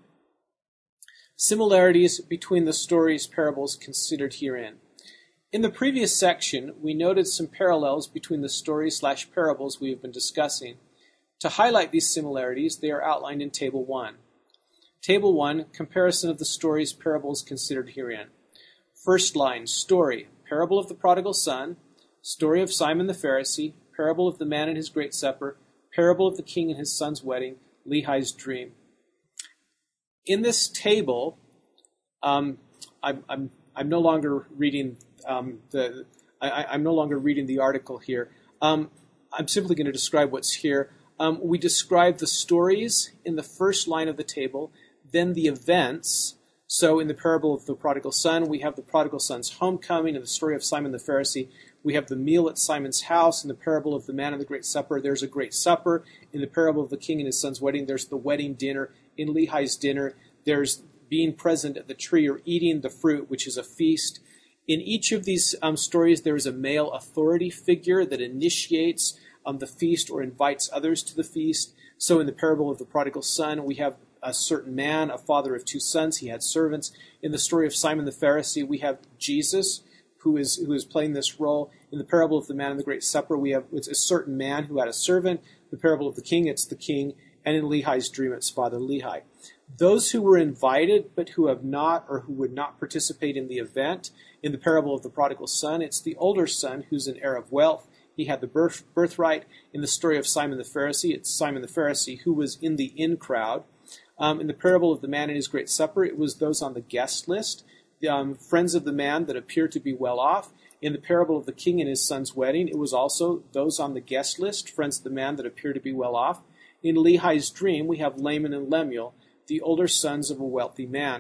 Similarities between the stories parables considered herein. In the previous section, we noted some parallels between the stories slash parables we have been discussing. To highlight these similarities, they are outlined in Table one. Table one, comparison of the stories, parables considered herein. First line, story, parable of the prodigal son, story of Simon the Pharisee, parable of the man and his great supper, parable of the king and his son's wedding, Lehi's dream. In this table, um, I'm, I'm, I'm no longer reading um, the I, I'm no longer reading the article here. Um, I'm simply going to describe what's here. Um, we describe the stories in the first line of the table, then the events. So in the parable of the prodigal son, we have the prodigal son's homecoming. In the story of Simon the Pharisee, we have the meal at Simon's house. In the parable of the man and the great supper, there's a great supper. In the parable of the king and his son's wedding, there's the wedding dinner. In Lehi's dinner, there's being present at the tree or eating the fruit, which is a feast. In each of these um, stories, there is a male authority figure that initiates um, the feast or invites others to the feast. So in the parable of the prodigal son, we have a certain man, a father of two sons. He had servants. In the story of Simon the Pharisee, we have Jesus, who is who is playing this role. In the parable of the man and the great supper, we have it's a certain man who had a servant. The parable of the king, it's the king. And in Lehi's dream, it's Father Lehi. Those who were invited but who have not or who would not participate in the event, in the parable of the prodigal son, it's the older son who's an heir of wealth. He had the birth, birthright. In the story of Simon the Pharisee, it's Simon the Pharisee who was in the in crowd. Um, in the parable of the man and his great supper, it was those on the guest list, the um, friends of the man that appear to be well off. In the parable of the king and his son's wedding, it was also those on the guest list, friends of the man that appear to be well off. In Lehi's dream, we have Laman and Lemuel, the older sons of a wealthy man.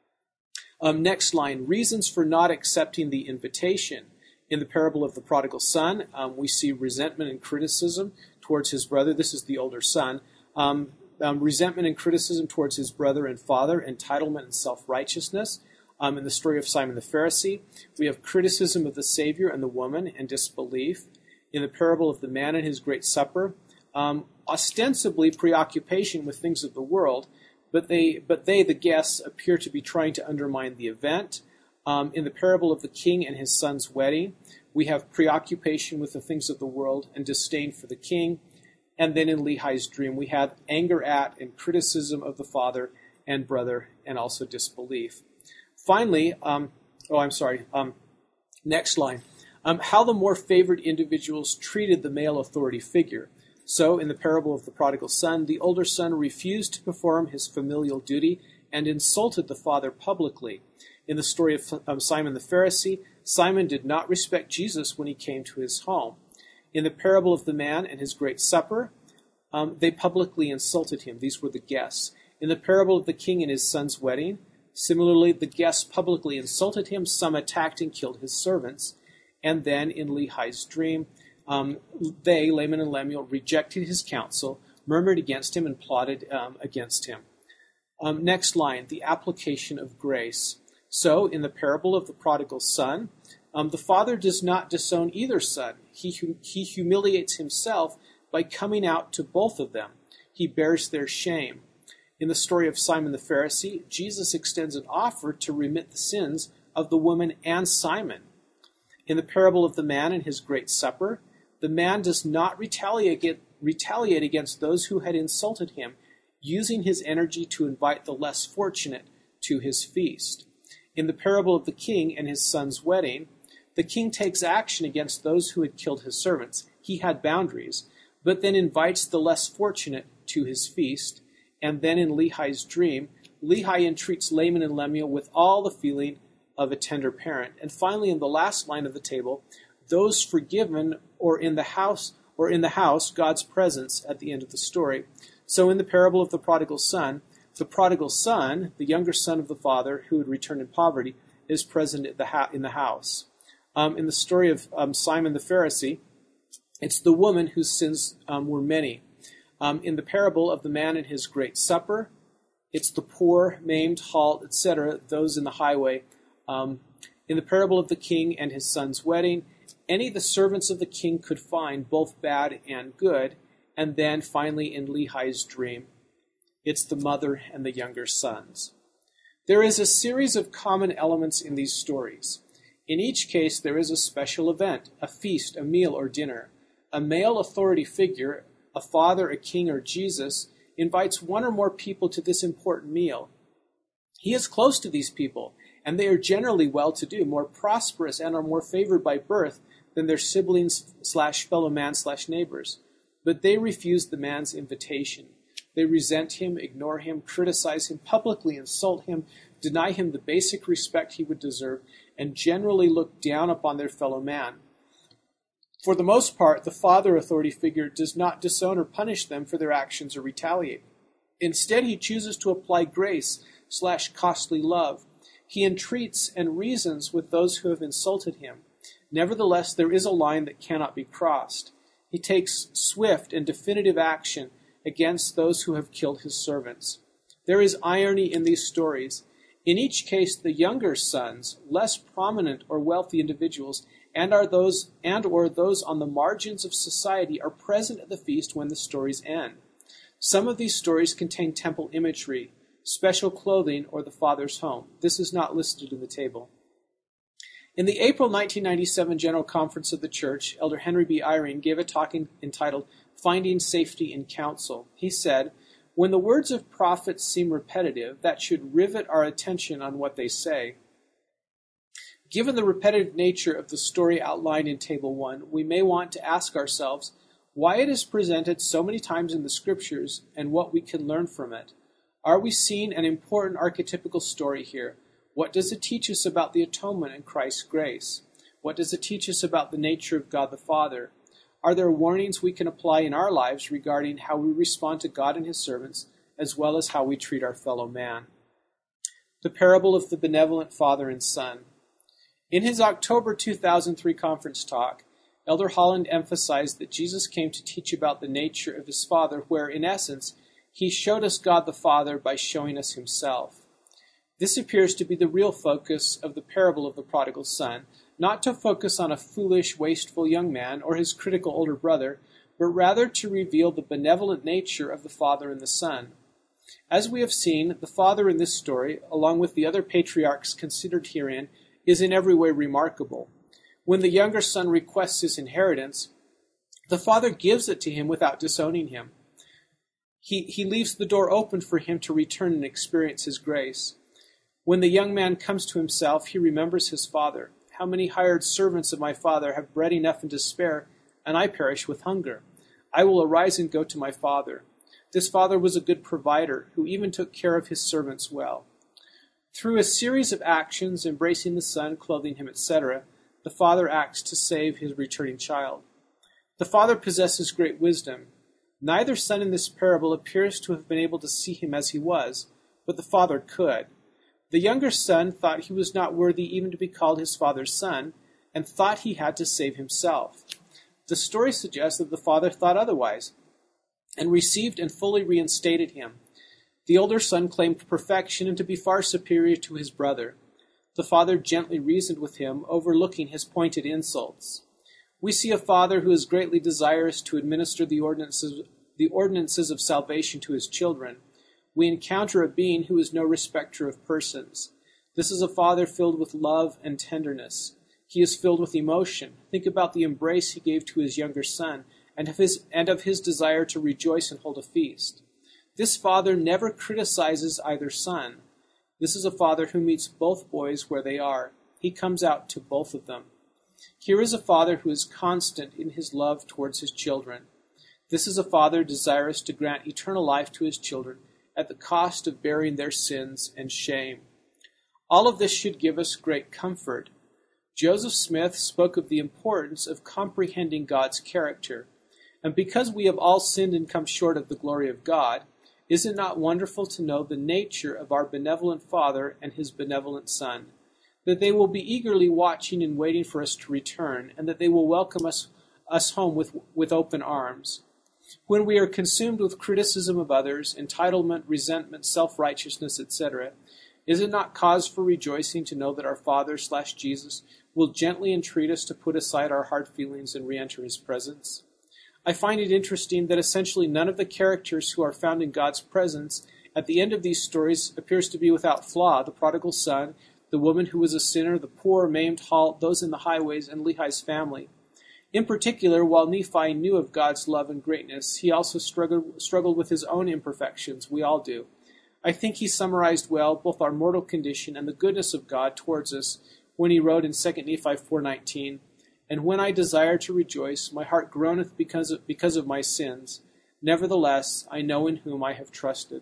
Um, next line, reasons for not accepting the invitation. In the parable of the prodigal son, um, we see resentment and criticism towards his brother. This is the older son. Um, um, resentment and criticism towards his brother and father, entitlement and self-righteousness. Um, in the story of Simon the Pharisee, we have criticism of the Savior and the woman and disbelief. In the parable of the man and his great supper, um, ostensibly preoccupation with things of the world, but they, but they, the guests, appear to be trying to undermine the event. Um, in the parable of the king and his son's wedding, we have preoccupation with the things of the world and disdain for the king. And then in Lehi's dream, we have anger at and criticism of the father and brother, and also disbelief. Finally, um, oh, I'm sorry, um, next line. Um, how the more favored individuals treated the male authority figure. So, in the parable of the prodigal son, the older son refused to perform his familial duty and insulted the father publicly. In the story of um, Simon the Pharisee, Simon did not respect Jesus when he came to his home. In the parable of the man and his great supper, um, they publicly insulted him. These were the guests. In the parable of the king and his son's wedding, similarly, the guests publicly insulted him. Some attacked and killed his servants. And then in Lehi's dream, um, they, Laman and Lemuel, rejected his counsel, murmured against him, and plotted um, against him. Um, next line, the application of grace. So, in the parable of the prodigal son, um, the father does not disown either son. He, hum- he humiliates himself by coming out to both of them. He bears their shame. In the story of Simon the Pharisee, Jesus extends an offer to remit the sins of the woman and Simon. In the parable of the man and his great supper, the man does not retaliate, retaliate against those who had insulted him, using his energy to invite the less fortunate to his feast. In the parable of the king and his son's wedding, the king takes action against those who had killed his servants. He had boundaries, but then invites the less fortunate to his feast. And then in Lehi's dream, Lehi entreats Laman and Lemuel with all the feeling of a tender parent. And finally, in the last line of the table, those forgiven or in the house or in the house, God's presence at the end of the story. So in the parable of the prodigal son, the prodigal son, the younger son of the father who had returned in poverty, is present at the ha- in the house. Um, in the story of um, Simon the Pharisee, it's the woman whose sins um, were many. Um, in the parable of the man and his great supper, it's the poor, maimed, halt, et cetera, those in the highway. Um, in the parable of the king and his son's wedding, any of the servants of the king could find, both bad and good. And then finally in Lehi's dream, it's the mother and the younger sons. There is a series of common elements in these stories. In each case, there is a special event, a feast, a meal, or dinner. A male authority figure, a father, a king, or Jesus, invites one or more people to this important meal. He is close to these people, and they are generally well-to-do, more prosperous, and are more favored by birth than their siblings slash fellow man slash neighbors. But they refuse the man's invitation. They resent him, ignore him, criticize him, publicly insult him, deny him the basic respect he would deserve, and generally look down upon their fellow man. For the most part, the father authority figure does not disown or punish them for their actions or retaliate. Instead, he chooses to apply grace slash costly love. He entreats and reasons with those who have insulted him. Nevertheless, there is a line that cannot be crossed. He takes swift and definitive action against those who have killed his servants. There is irony in these stories. In each case, the younger sons, less prominent or wealthy individuals, and are those and or those on the margins of society are present at the feast when the stories end. Some of these stories contain temple imagery, special clothing, or the father's home. This is not listed in the table. In the April nineteen ninety-seven General Conference of the Church, Elder Henry B. Eyring gave a talk entitled Finding Safety in Counsel. He said, "When the words of prophets seem repetitive, that should rivet our attention on what they say. Given the repetitive nature of the story outlined in Table one, we may want to ask ourselves why it is presented so many times in the Scriptures and what we can learn from it. Are we seeing an important archetypical story here? What does it teach us about the atonement and Christ's grace? What does it teach us about the nature of God the Father? Are there warnings we can apply in our lives regarding how we respond to God and his servants, as well as how we treat our fellow man?" The parable of the benevolent father and son. In his October two thousand three conference talk, Elder Holland emphasized that Jesus came to teach about the nature of his Father, where, in essence, he showed us God the Father by showing us himself. This appears to be the real focus of the parable of the prodigal son, not to focus on a foolish, wasteful young man or his critical older brother, but rather to reveal the benevolent nature of the Father and the Son. As we have seen, the Father in this story, along with the other patriarchs considered herein, is in every way remarkable. When the younger son requests his inheritance, the father gives it to him without disowning him. He, he leaves the door open for him to return and experience his grace. When the young man comes to himself, he remembers his father. How many hired servants of my father have bread enough and to spare, and I perish with hunger? I will arise and go to my father. This father was a good provider, who even took care of his servants well. Through a series of actions, embracing the son, clothing him, et cetera, the father acts to save his returning child. The father possesses great wisdom. Neither son in this parable appears to have been able to see him as he was, but the father could. The younger son thought he was not worthy even to be called his father's son, and thought he had to save himself. The story suggests that the father thought otherwise, and received and fully reinstated him. The older son claimed perfection and to be far superior to his brother. The father gently reasoned with him, overlooking his pointed insults. We see a father who is greatly desirous to administer the ordinances, the ordinances of salvation to his children. We encounter a being who is no respecter of persons. This is a father filled with love and tenderness. He is filled with emotion. Think about the embrace he gave to his younger son, and of his, and of his desire to rejoice and hold a feast. This father never criticizes either son. This is a father who meets both boys where they are. He comes out to both of them. Here is a father who is constant in his love towards his children. This is a father desirous to grant eternal life to his children at the cost of bearing their sins and shame. All of this should give us great comfort. Joseph Smith spoke of the importance of comprehending God's character. And because we have all sinned and come short of the glory of God, is it not wonderful to know the nature of our benevolent Father and his benevolent Son, that they will be eagerly watching and waiting for us to return, and that they will welcome us, us home with, with open arms? When we are consumed with criticism of others, entitlement, resentment, self-righteousness, et cetera, is it not cause for rejoicing to know that our Father slash Jesus will gently entreat us to put aside our hard feelings and re-enter his presence? I find it interesting that essentially none of the characters who are found in God's presence at the end of these stories appears to be without flaw. The prodigal son, the woman who was a sinner, the poor, maimed, halt, those in the highways, and Lehi's family. In particular, while Nephi knew of God's love and greatness, he also struggled, struggled with his own imperfections. We all do. I think he summarized well both our mortal condition and the goodness of God towards us when he wrote in Second Nephi four nineteen, "And when I desire to rejoice, my heart groaneth because of, because of my sins. Nevertheless, I know in whom I have trusted."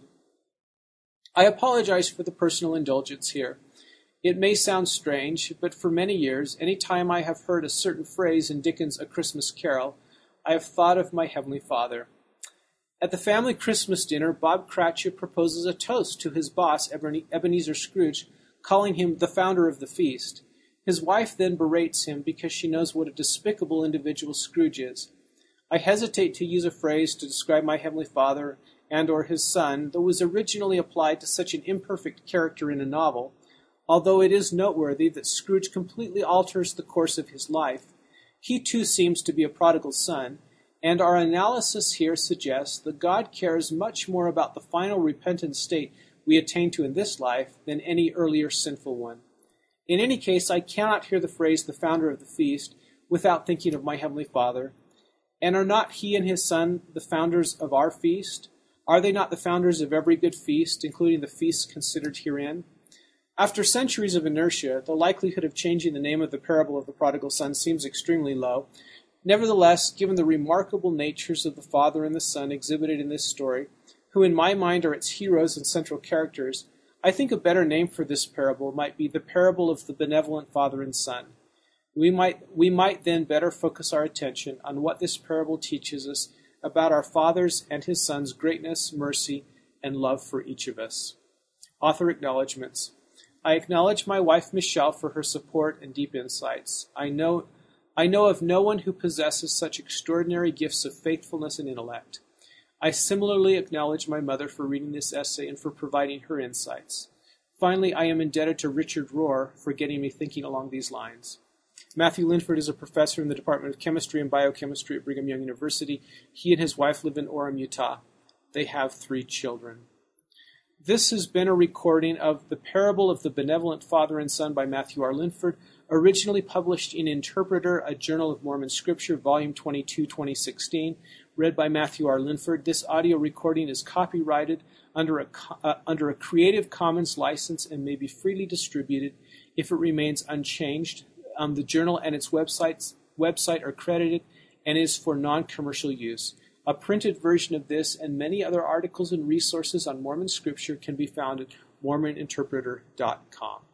I apologize for the personal indulgence here. It may sound strange, but for many years, any time I have heard a certain phrase in Dickens' A Christmas Carol, I have thought of my Heavenly Father. At the family Christmas dinner, Bob Cratchit proposes a toast to his boss, Ebenezer Scrooge, calling him the founder of the feast. His wife then berates him because she knows what a despicable individual Scrooge is. I hesitate to use a phrase to describe my Heavenly Father and or his son that was originally applied to such an imperfect character in a novel, although it is noteworthy that Scrooge completely alters the course of his life. He too seems to be a prodigal son, and our analysis here suggests that God cares much more about the final repentant state we attain to in this life than any earlier sinful one. In any case, I cannot hear the phrase "the founder of the feast" without thinking of my Heavenly Father. And are not he and his son the founders of our feast? Are they not the founders of every good feast, including the feasts considered herein? After centuries of inertia, the likelihood of changing the name of the parable of the prodigal son seems extremely low. Nevertheless, given the remarkable natures of the father and the son exhibited in this story, who in my mind are its heroes and central characters, I think a better name for this parable might be the parable of the benevolent father and son. We might, we might then better focus our attention on what this parable teaches us about our Father's and his Son's greatness, mercy, and love for each of us. Author acknowledgments. I acknowledge my wife Michelle for her support and deep insights. I know I know of no one who possesses such extraordinary gifts of faithfulness and intellect. I similarly acknowledge my mother for reading this essay and for providing her insights. Finally, I am indebted to Richard Rohr for getting me thinking along these lines. Matthew Linford is a professor in the Department of Chemistry and Biochemistry at Brigham Young University. He and his wife live in Orem, Utah. They have three children. This has been a recording of The Parable of the Benevolent Father and Son by Matthew R. Linford, originally published in Interpreter, a Journal of Mormon Scripture, Volume twenty-two, twenty sixteen, read by Matthew R. Linford. This audio recording is copyrighted under a, uh, under a Creative Commons license and may be freely distributed if it remains unchanged. Um, the journal and its websites, website are credited and is for non-commercial use. A printed version of this and many other articles and resources on Mormon Scripture can be found at mormon interpreter dot com.